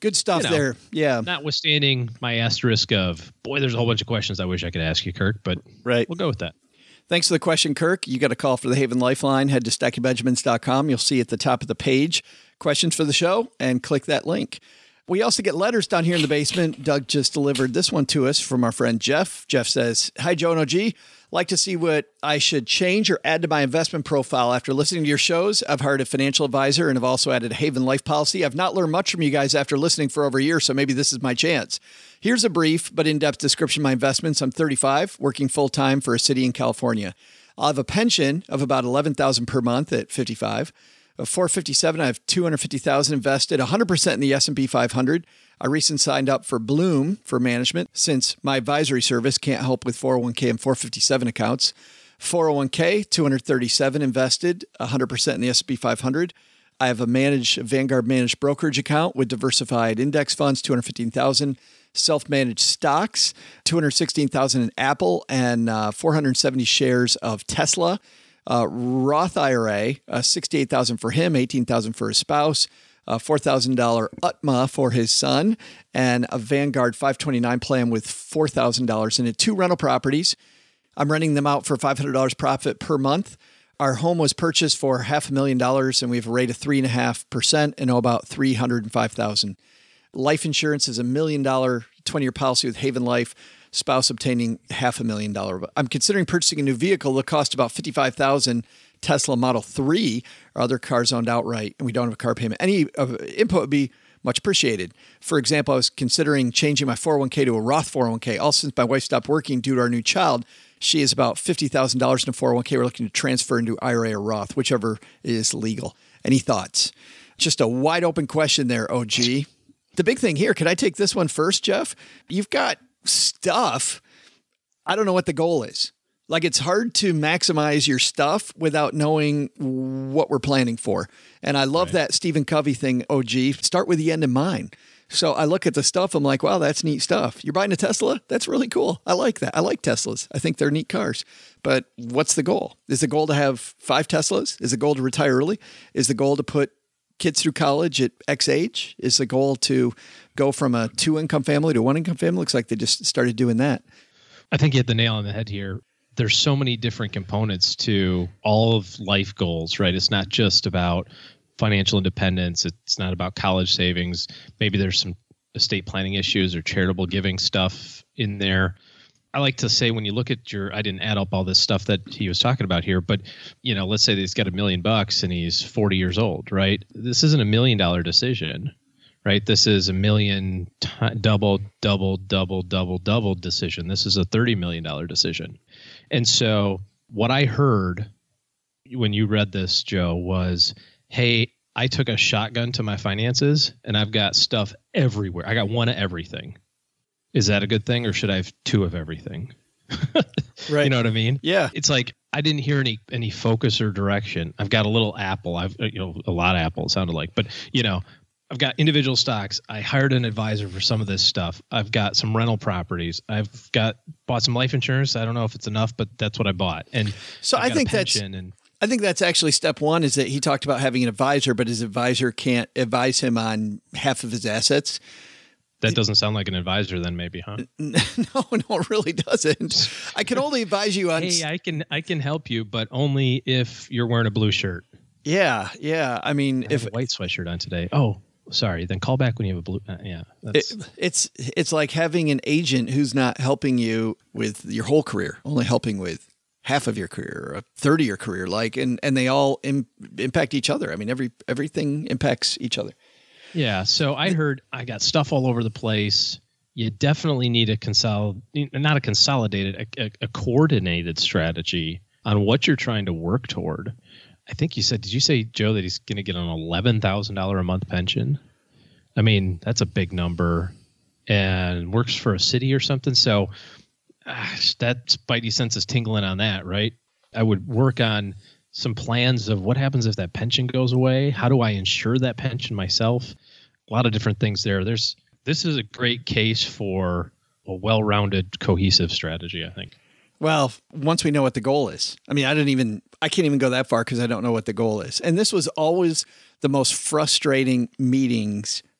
Speaker 1: Good stuff
Speaker 4: you know,
Speaker 1: there. Yeah.
Speaker 4: Notwithstanding my asterisk of, boy, there's a whole bunch of questions I wish I could ask you, Kirk, but
Speaker 1: right.
Speaker 4: we'll go with that.
Speaker 1: Thanks for the question, Kirk. You got a call for the Haven Lifeline. Head to stacking benjamins dot com. You'll see at the top of the page questions for the show and click that link. We also get letters down here in the basement. Doug just delivered this one to us from our friend Jeff. Jeff says, hi, Joe and O G. Like to see what I should change or add to my investment profile after listening to your shows. I've hired a financial advisor and have also added a Haven Life policy. I've not learned much from you guys after listening for over a year, so maybe this is my chance. Here's a brief but in-depth description of my investments. I'm thirty-five, working full-time for a city in California. I'll have a pension of about eleven thousand dollars per month at fifty-five. At four fifty-seven, I have two hundred fifty thousand dollars invested, one hundred percent in the S and P five hundred. I recently signed up for Bloom for management since my advisory service can't help with four oh one k and four fifty-seven accounts. four oh one k, two hundred thirty-seven invested, one hundred percent in the S and P five hundred. I have a managed a Vanguard managed brokerage account with diversified index funds, two hundred fifteen thousand dollars. Self-managed stocks, two hundred sixteen thousand dollars in Apple and uh, four hundred seventy shares of Tesla. Uh, Roth I R A, uh, sixty-eight thousand dollars for him, eighteen thousand dollars for his spouse. A four thousand dollars U T M A for his son, and a Vanguard five twenty-nine plan with four thousand dollars in it. Two rental properties. I'm renting them out for five hundred dollars profit per month. Our home was purchased for half a million dollars, and we have a rate of three point five percent and about three hundred five thousand dollars. Life insurance is a million dollar twenty-year policy with Haven Life. Spouse obtaining half a million dollar. I'm considering purchasing a new vehicle that cost about fifty-five thousand dollars. Tesla Model three or other cars owned outright, and we don't have a car payment. Any uh, input would be much appreciated. For example, I was considering changing my four oh one k to a Roth four oh one k. All since my wife stopped working due to our new child, she has about fifty thousand dollars in a four oh one k. We're looking to transfer into I R A or Roth, whichever is legal. Any thoughts? Just a wide open question there, O G. The big thing here, can I take this one first, Jeff? You've got stuff. I don't know what the goal is. Like, it's hard to maximize your stuff without knowing what we're planning for. And I love right. that Stephen Covey thing, O G. Start with the end in mind. So I look at the stuff. I'm like, wow, that's neat stuff. You're buying a Tesla? That's really cool. I like that. I like Teslas. I think they're neat cars. But what's the goal? Is the goal to have five Teslas? Is the goal to retire early? Is the goal to put kids through college at X age? Is the goal to go from a two-income family to a one-income family? Looks like they just started doing that.
Speaker 4: I think you hit the nail on the head here. There's so many different components to all of life goals, right? It's not just about financial independence. It's not about college savings. Maybe there's some estate planning issues or charitable giving stuff in there. I like to say, when you look at your, I didn't add up all this stuff that he was talking about here, but, you know, let's say that he's got a million bucks and he's forty years old, right? This isn't a million dollar decision, right? This is a million t- double, double, double, double, double decision. This is a thirty million dollars decision. And so what I heard when you read this, Joe, was, hey, I took a shotgun to my finances and I've got stuff everywhere. I got one of everything. Is that a good thing, or should I have two of everything? Right. You know what I mean?
Speaker 1: Yeah.
Speaker 4: It's like, I didn't hear any any focus or direction. I've got a little Apple. I've, you know, a lot of Apple, it sounded like. But, you know, I've got individual stocks. I hired an advisor for some of this stuff. I've got some rental properties. I've got bought some life insurance. I don't know if it's enough, but that's what I bought. And
Speaker 1: so
Speaker 4: I've
Speaker 1: I think that's
Speaker 4: and,
Speaker 1: I think that's actually step one, is that he talked about having an advisor, but his advisor can't advise him on half of his assets.
Speaker 4: That doesn't sound like an advisor then, maybe, huh?
Speaker 1: No, no, it really doesn't. I can only advise you on.
Speaker 4: Hey, I can I can help you, but only if you're wearing a blue shirt.
Speaker 1: Yeah, yeah. I mean,
Speaker 4: I
Speaker 1: if
Speaker 4: have a white sweatshirt on today. Oh, sorry. Then call back when you have a blue. Uh, yeah, that's,
Speaker 1: it, it's it's like having an agent who's not helping you with your whole career, only helping with half of your career or a third of your career. Like, and and they all Im- impact each other. I mean, every everything impacts each other.
Speaker 4: Yeah. So I heard I got stuff all over the place. You definitely need a consol, not a consolidated, a, a, a coordinated strategy on what you're trying to work toward. I think you said, did you say, Joe, that he's going to get an eleven thousand dollars a month pension? I mean, that's a big number, and works for a city or something. So gosh, that spidey sense is tingling on that, right? I would work on some plans of what happens if that pension goes away. How do I insure that pension myself? A lot of different things there. There's this is a great case for a well-rounded, cohesive strategy, I think.
Speaker 1: Well, once we know what the goal is. I mean, I didn't even I can't even go that far because I don't know what the goal is. And this was always the most frustrating meetings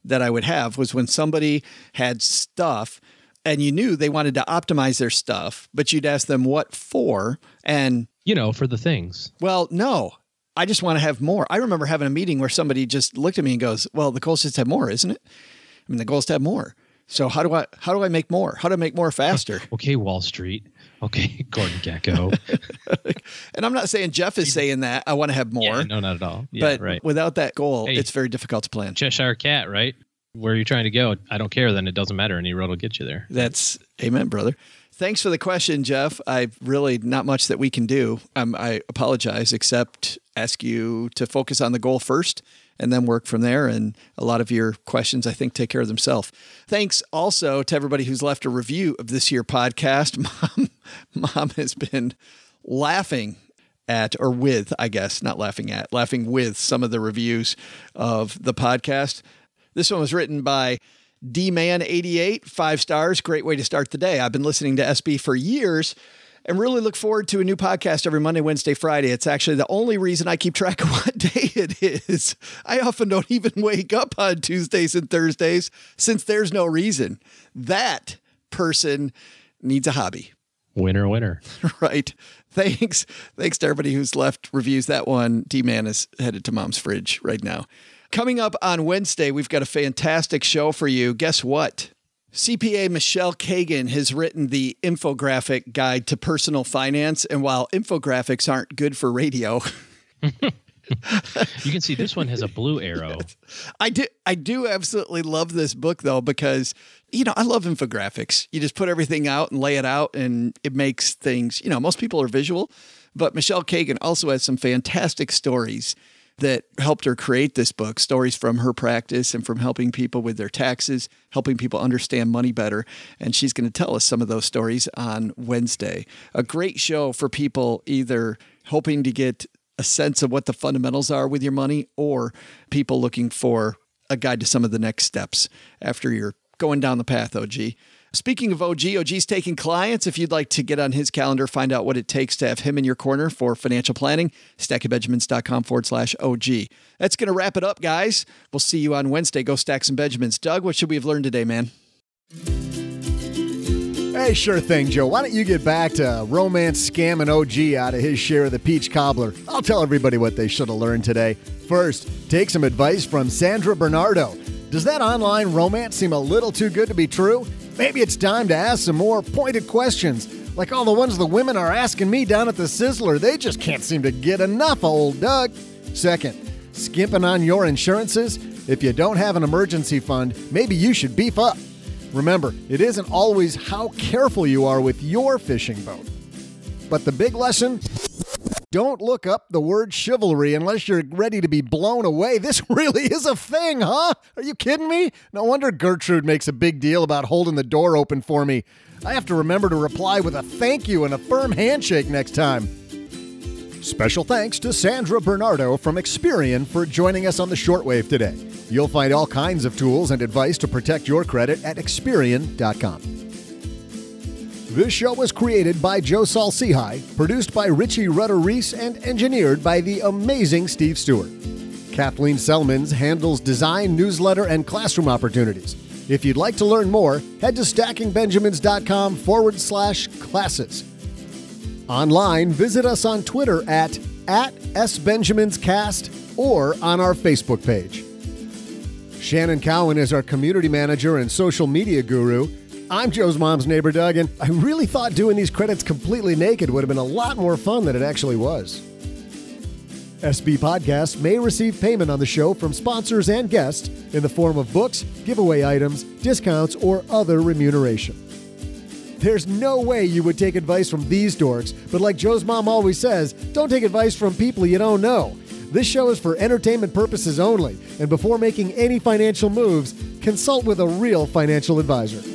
Speaker 1: that I would have was when somebody had stuff and you knew they wanted to optimize their stuff, but you'd ask them what for. And,
Speaker 4: you know, for the things.
Speaker 1: Well, no, I just want to have more. I remember having a meeting where somebody just looked at me and goes, well, the goal is just to have more, isn't it? I mean, the goal is to have more. So how do I, how do I make more? How do I make more faster?
Speaker 4: Okay, Wall Street. Okay, Gordon Gekko.
Speaker 1: And I'm not saying Jeff is saying that. I want to have more.
Speaker 4: Yeah, no, not at all. Yeah,
Speaker 1: but
Speaker 4: right.
Speaker 1: without that goal,
Speaker 4: Hey,
Speaker 1: it's very difficult to plan.
Speaker 4: Cheshire Cat, right? Where are you trying to go? I don't care. Then it doesn't matter. Any road will get you there.
Speaker 1: That's amen, brother. Thanks for the question, Jeff. I really not much that we can do. Um, I apologize, except ask you to focus on the goal first and then work from there. And a lot of your questions, I think, take care of themselves. Thanks also to everybody who's left a review of this year podcast. Mom, Mom has been laughing at, or with, I guess, not laughing at, laughing with some of the reviews of the podcast. This one was written by D Man eighty-eight, five stars. Great way to start the day. I've been listening to S B for years and really look forward to a new podcast every Monday, Wednesday, Friday. It's actually the only reason I keep track of what day it is. I often don't even wake up on Tuesdays and Thursdays since there's no reason. That person needs a hobby.
Speaker 4: Winner, winner.
Speaker 1: Right. Thanks. Thanks to everybody who's left reviews. That one, D-Man is headed to Mom's fridge right now. Coming up on Wednesday, we've got a fantastic show for you. Guess what? C P A Michelle Kagan has written the infographic guide to personal finance. And while infographics aren't good for radio,
Speaker 4: you can see this one has a blue arrow.
Speaker 1: I do, I do absolutely love this book, though, because, you know, I love infographics. You just put everything out and lay it out, and it makes things, you know, most people are visual, but Michelle Kagan also has some fantastic stories that helped her create this book, stories from her practice and from helping people with their taxes, helping people understand money better. And she's going to tell us some of those stories on Wednesday. A great show for people either hoping to get a sense of what the fundamentals are with your money, or people looking for a guide to some of the next steps after you're going down the path, O G. Speaking of O G, O G's taking clients. If you'd like to get on his calendar, find out what it takes to have him in your corner for financial planning, stackingbenjamins.com forward slash OG. That's going to wrap it up, guys. We'll see you on Wednesday. Go Stack some Benjamins. Doug, what should we have learned today, man?
Speaker 3: Hey, sure thing, Joe. Why don't you get back to romance scamming O G out of his share of the peach cobbler? I'll tell everybody what they should have learned today. First, take some advice from Sandra Bernardo. Does that online romance seem a little too good to be true? Maybe it's time to ask some more pointed questions, like all the ones the women are asking me down at the Sizzler. They just can't seem to get enough of old Doug. Second, skimping on your insurances? If you don't have an emergency fund, maybe you should beef up. Remember, it isn't always how careful you are with your fishing boat. But the big lesson? Don't look up the word chivalry unless you're ready to be blown away. This really is a thing, huh? Are you kidding me? No wonder Gertrude makes a big deal about holding the door open for me. I have to remember to reply with a thank you and a firm handshake next time. Special thanks to Sandra Bernardo from Experian for joining us on the shortwave today. You'll find all kinds of tools and advice to protect your credit at Experian dot com. This show was created by Joe Saul-Sehy, produced by Richie Rutter-Reese, and engineered by the amazing Steve Stewart. Kathleen Selmans handles design, newsletter, and classroom opportunities. If you'd like to learn more, head to stackingbenjamins.com forward slash classes. Online, visit us on Twitter at, at SBenjaminsCast or on our Facebook page. Shannon Cowan is our community manager and social media guru. I'm Joe's mom's neighbor, Doug, and I really thought doing these credits completely naked would have been a lot more fun than it actually was. S B Podcasts may receive payment on the show from sponsors and guests in the form of books, giveaway items, discounts, or other remuneration. There's no way you would take advice from these dorks, but like Joe's mom always says, don't take advice from people you don't know. This show is for entertainment purposes only, and before making any financial moves, consult with a real financial advisor.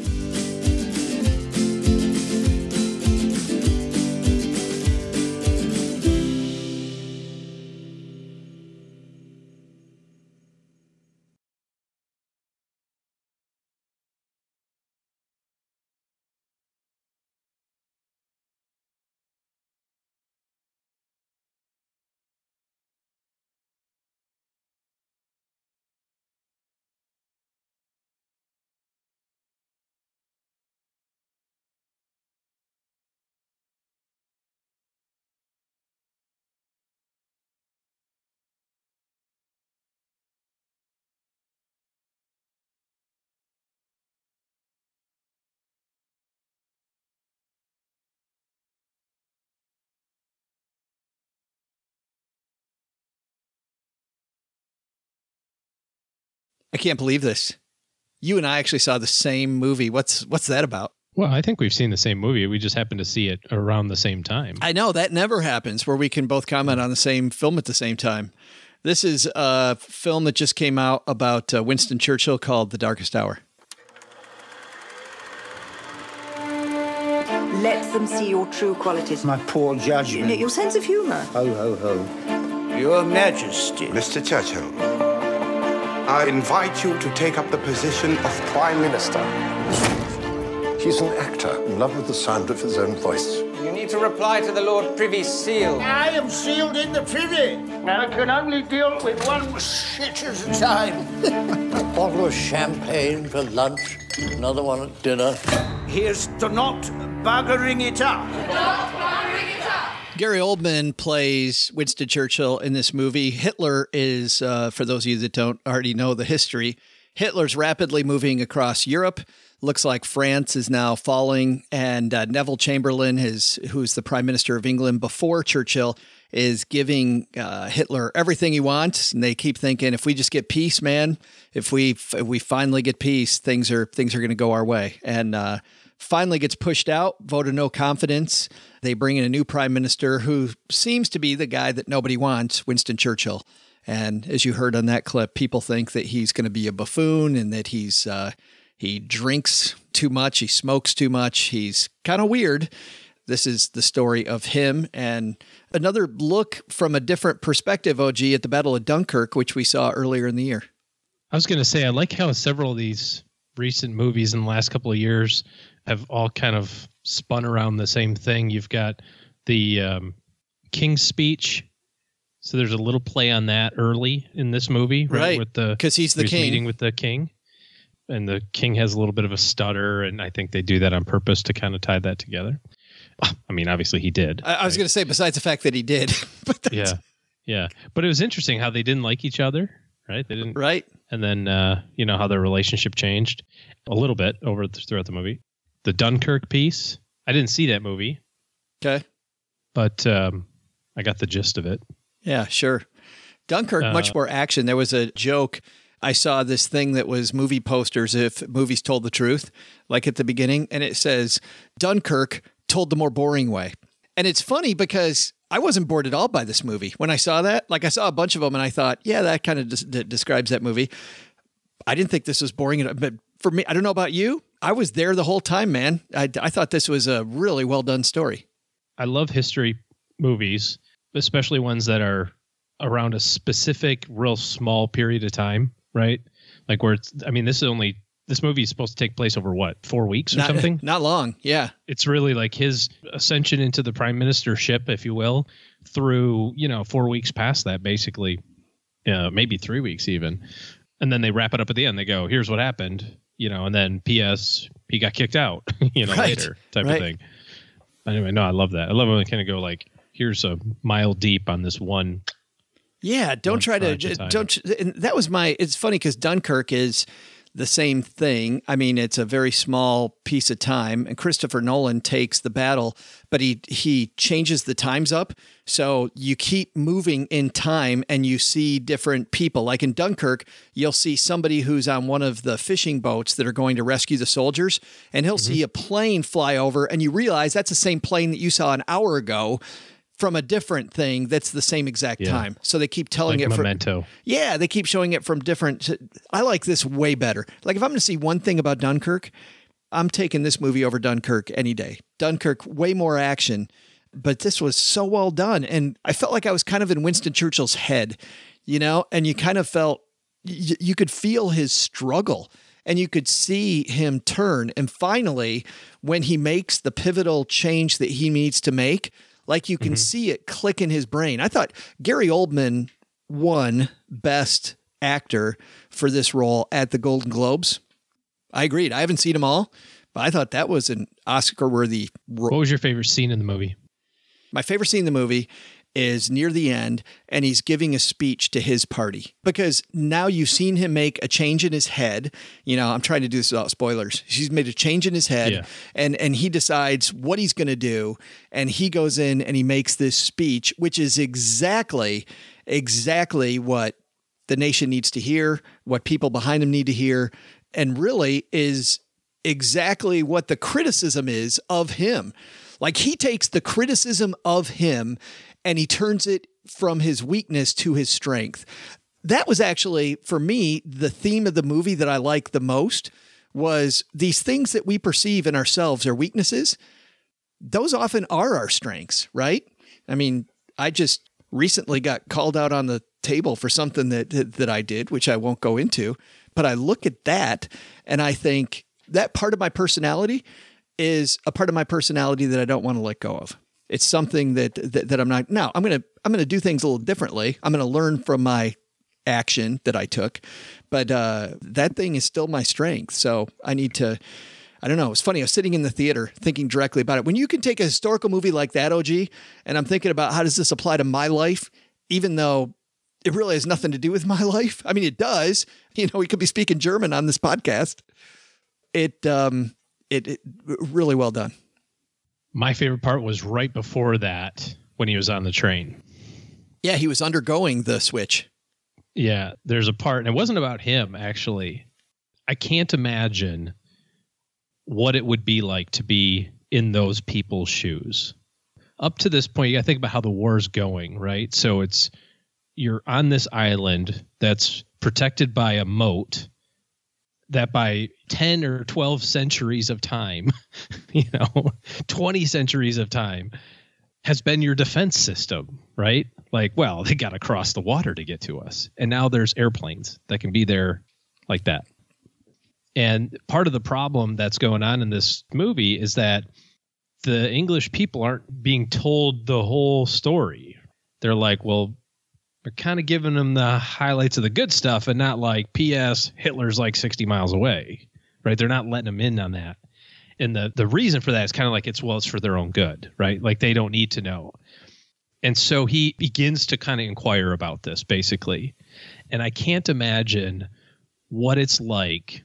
Speaker 1: I can't believe this. You and I actually saw the same movie. What's what's that about?
Speaker 4: Well, I think we've seen the same movie. We just happen to see it around the same time.
Speaker 1: I know that never happens where we can both comment on the same film at the same time. This is a film that just came out about uh, Winston Churchill called The Darkest Hour.
Speaker 10: Let them see your true qualities.
Speaker 11: My poor judgment.
Speaker 10: Your sense of humour.
Speaker 11: Ho, ho, ho. Your Majesty.
Speaker 12: Mister Churchill, I invite you to take up the position of Prime Minister. He's an actor in love with the sound of his own voice.
Speaker 11: You need to reply to the Lord Privy's seal.
Speaker 6: I am sealed in the privy. I can only deal with one shit at a time.
Speaker 13: A bottle of champagne for lunch, another one at dinner.
Speaker 6: Here's to not buggering it up.
Speaker 13: Not buggering it up.
Speaker 1: Gary Oldman plays Winston Churchill in this movie. Hitler is, uh, for those of you that don't already know the history, Hitler's rapidly moving across Europe. Looks like France is now falling, and uh, Neville Chamberlain, is, who's the Prime Minister of England before Churchill, is giving uh, Hitler everything he wants. And they keep thinking, if we just get peace, man, if we if we finally get peace, things are things are going to go our way. And uh, finally gets pushed out, vote of no confidence. They bring in a new prime minister who seems to be the guy that nobody wants, Winston Churchill. And as you heard on that clip, people think that he's going to be a buffoon and that he's uh, he drinks too much, he smokes too much, he's kind of weird. This is the story of him and another look from a different perspective, O G, at the Battle of Dunkirk, which we saw earlier in the year.
Speaker 4: I was going to say, I like how several of these recent movies in the last couple of years have all kind of spun around the same thing. You've got the um, King's Speech. So there's a little play on that early in this movie, right?
Speaker 1: Right,
Speaker 4: with the
Speaker 1: because he's the
Speaker 4: he's
Speaker 1: king.
Speaker 4: meeting with the king. And the king has a little bit of a stutter, and I think they do that on purpose to kind of tie that together. I mean, obviously he did.
Speaker 1: I, I was
Speaker 4: right?
Speaker 1: going to say, besides the fact that he did. but that's,
Speaker 4: Yeah. Yeah. But it was interesting how they didn't like each other, right? They didn't.
Speaker 1: Right.
Speaker 4: And then, uh, you know, how their relationship changed a little bit over throughout the movie. The Dunkirk piece, I didn't see that movie.
Speaker 1: Okay.
Speaker 4: But um, I got the gist of it.
Speaker 1: Yeah, sure. Dunkirk,
Speaker 4: Uh,
Speaker 1: much more action. There was a joke. I saw this thing that was movie posters if movies told the truth, like at the beginning, and it says, Dunkirk told the more boring way. And it's funny because I wasn't bored at all by this movie. When I saw that, like I saw a bunch of them and I thought, yeah, that kind of des- describes that movie. I didn't think this was boring, but for me, I don't know about you. I was there the whole time, man. I, I thought this was a really well done story.
Speaker 4: I love history movies, especially ones that are around a specific, real small period of time, right? Like where it's, I mean, this is only, this movie is supposed to take place over what, four weeks or
Speaker 1: Not,
Speaker 4: something?
Speaker 1: not long. Yeah.
Speaker 4: It's really like his ascension into the prime ministership, if you will, through, you know, four weeks past that, basically, uh, maybe three weeks even. And then they wrap it up at the end. They go, here's what happened, you know, and then P S he got kicked out, you know,
Speaker 1: Right.
Speaker 4: later type
Speaker 1: Right.
Speaker 4: of thing. Anyway, no, I love that. I love when they kind of go like, here's a mile deep on this one.
Speaker 1: Yeah, don't
Speaker 4: One
Speaker 1: try to
Speaker 4: stretch of time.
Speaker 1: don't. And that was my. It's funny because Dunkirk is the same thing. I mean, it's a very small piece of time, and Christopher Nolan takes the battle, but he he changes the times up, so you keep moving in time, and you see different people. Like in Dunkirk, you'll see somebody who's on one of the fishing boats that are going to rescue the soldiers, and he'll
Speaker 4: Mm-hmm.
Speaker 1: see a plane fly over, and you realize that's the same plane that you saw an hour ago. From a different thing that's the same exact
Speaker 4: Yeah.
Speaker 1: time. So they keep telling
Speaker 4: Like
Speaker 1: it from
Speaker 4: Memento.
Speaker 1: Yeah, they keep showing it from different I like this way better. Like if I'm going to see one thing about Dunkirk, I'm taking this movie over Dunkirk any day. Dunkirk, way more action, but this was so well done and I felt like I was kind of in Winston Churchill's head, you know, and you kind of felt y- you could feel his struggle. And you could see him turn. And finally, when he makes the pivotal change that he needs to make, like you can
Speaker 4: Mm-hmm.
Speaker 1: see it click in his brain. I thought Gary Oldman won Best Actor for this role at the Golden Globes. I agreed. I haven't seen them all, but I thought that was an Oscar-worthy role.
Speaker 4: What was your favorite scene in the movie?
Speaker 1: My favorite scene in the movie is near the end, and he's giving a speech to his party because now you've seen him make a change in his head. You know, I'm trying to do this without spoilers. He's made a change in his head,
Speaker 4: Yeah.
Speaker 1: and and he decides what he's going to do, and he goes in and he makes this speech, which is exactly, exactly what the nation needs to hear, what people behind him need to hear, and really is exactly what the criticism is of him. Like, he takes the criticism of him and he turns it from his weakness to his strength. That was actually, for me, the theme of the movie that I like the most was these things that we perceive in ourselves are weaknesses. Those often are our strengths, right? I mean, I just recently got called out on the table for something that that I did, which I won't go into, but I look at that and I think that part of my personality is a part of my personality that I don't want to let go of. It's something that that, that I'm not. Now, I'm going to I'm going to do things a little differently. I'm going to learn from my action that I took, but uh, that thing is still my strength. So I need to, I don't know. It's funny. I was sitting in the theater thinking directly about it. When you can take a historical movie like that, O G, and I'm thinking about how does this apply to my life, even though it really has nothing to do with my life. I mean, it does. You know, we could be speaking German on this podcast. It, um, it, it really well done.
Speaker 4: My favorite part was right before that when he was on the train.
Speaker 1: Yeah, he was undergoing the switch.
Speaker 4: Yeah, there's a part, and it wasn't about him, actually. I can't imagine what it would be like to be in those people's shoes. Up to this point, you got to think about how the war's going, right? So it's, you're on this island that's protected by a moat that by ten or twelve centuries of time, you know, twenty centuries of time, has been your defense system, right? Like, well, they got to cross the water to get to us. And now there's airplanes that can be there like that. And part of the problem that's going on in this movie is that the English people aren't being told the whole story. They're like, well, they're kind of giving them the highlights of the good stuff and not like, P S Hitler's like sixty miles away, right? They're not letting them in on that. And the, the reason for that is kind of like, it's, well, it's for their own good, right? Like they don't need to know. And so he begins to kind of inquire about this basically. And I can't imagine what it's like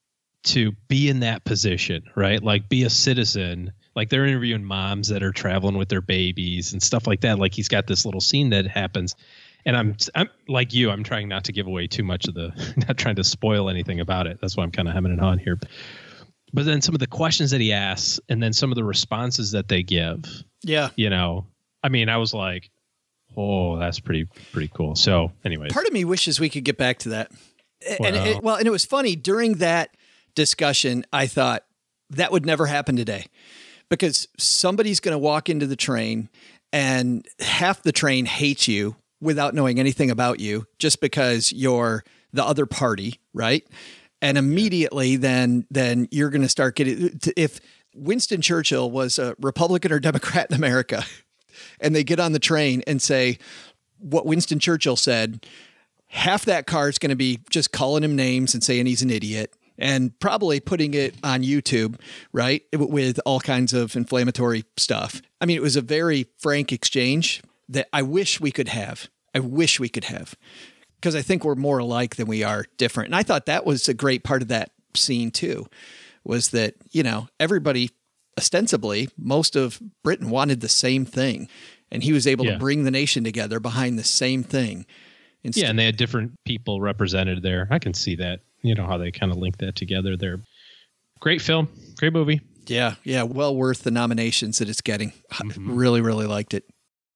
Speaker 4: to be in that position, right? Like be a citizen, like they're interviewing moms that are traveling with their babies and stuff like that. Like he's got this little scene that happens. And I'm, I'm like you, I'm trying not to give away too much of the, not trying to spoil anything about it. That's why I'm kind of hemming it on here. But then some of the questions that he asks and then some of the responses that they give.
Speaker 1: Yeah.
Speaker 4: You know, I mean, I was like, oh, that's pretty, pretty cool. So anyways.
Speaker 1: Part of me wishes we could get back to that.
Speaker 4: Well,
Speaker 1: and it, well, and it was funny during that discussion, I thought that would never happen today because somebody's going to walk into the train and half the train hates you without knowing anything about you just because you're the other party, right? And immediately then, then you're going to start getting, if Winston Churchill was a Republican or Democrat in America and they get on the train and say what Winston Churchill said, half that car is going to be just calling him names and saying he's an idiot and probably putting it on YouTube, right? With all kinds of inflammatory stuff. I mean, it was a very frank exchange that I wish we could have. I wish we could have. Because I think we're more alike than we are different. And I thought that was a great part of that scene too, was that, you know, everybody ostensibly, most of Britain wanted the same thing. And he was able yeah. to bring the nation together behind the same thing.
Speaker 4: Instead. Yeah, and they had different people represented there. I can see that, you know, how they kind of link that together there. Great film, great movie.
Speaker 1: Yeah, yeah, well worth the nominations that it's getting. Mm-hmm. I really, really liked it.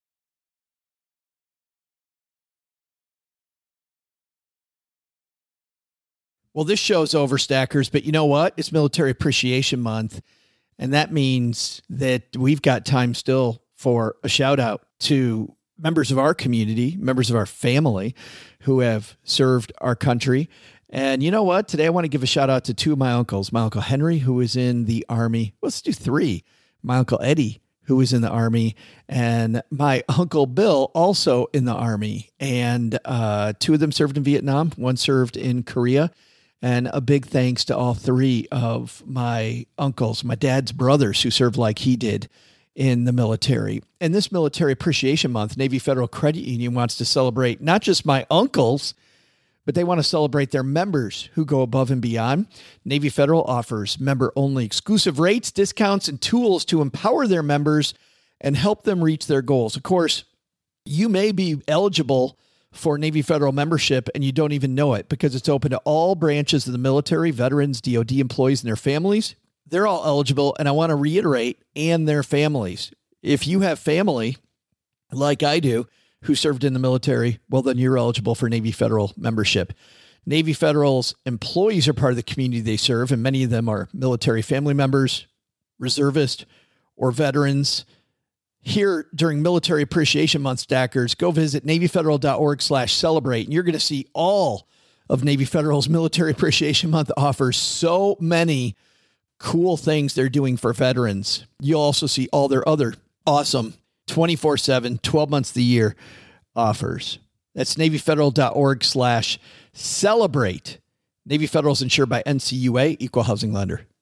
Speaker 1: Well, this show's over, Stackers, but you know what? It's Military Appreciation Month, and that means that we've got time still for a shout out to members of our community, members of our family who have served our country. And you know what? Today I want to give a shout out to two of my uncles. My Uncle Henry, who was in the Army. Let's do three. My Uncle Eddie, who was in the Army, and my Uncle Bill, also in the Army. And uh, two of them served in Vietnam. One served in Korea. And a big thanks to all three of my uncles, my dad's brothers who served like he did in the military. And this Military Appreciation Month, Navy Federal Credit Union wants to celebrate not just my uncles, but they want to celebrate their members who go above and beyond. Navy Federal offers member-only exclusive rates, discounts, and tools to empower their members and help them reach their goals. Of course, you may be eligible for Navy Federal membership and you don't even know it because it's open to all branches of the military, veterans, D O D employees and their families. They're all eligible. And I want to reiterate, and their families. If you have family like I do who served in the military, well, then you're eligible for Navy Federal membership. Navy Federal's employees are part of the community they serve, and many of them are military family members, reservists, or veterans. Here during Military Appreciation Month, stackers, go visit NavyFederal.org slash celebrate, and you're going to see all of Navy Federal's Military Appreciation Month offers. So many cool things they're doing for veterans. You'll also see all their other awesome twenty-four seven, twelve months of the year offers. That's NavyFederal.org slash celebrate. Navy Federal is insured by N C U A, Equal Housing Lender.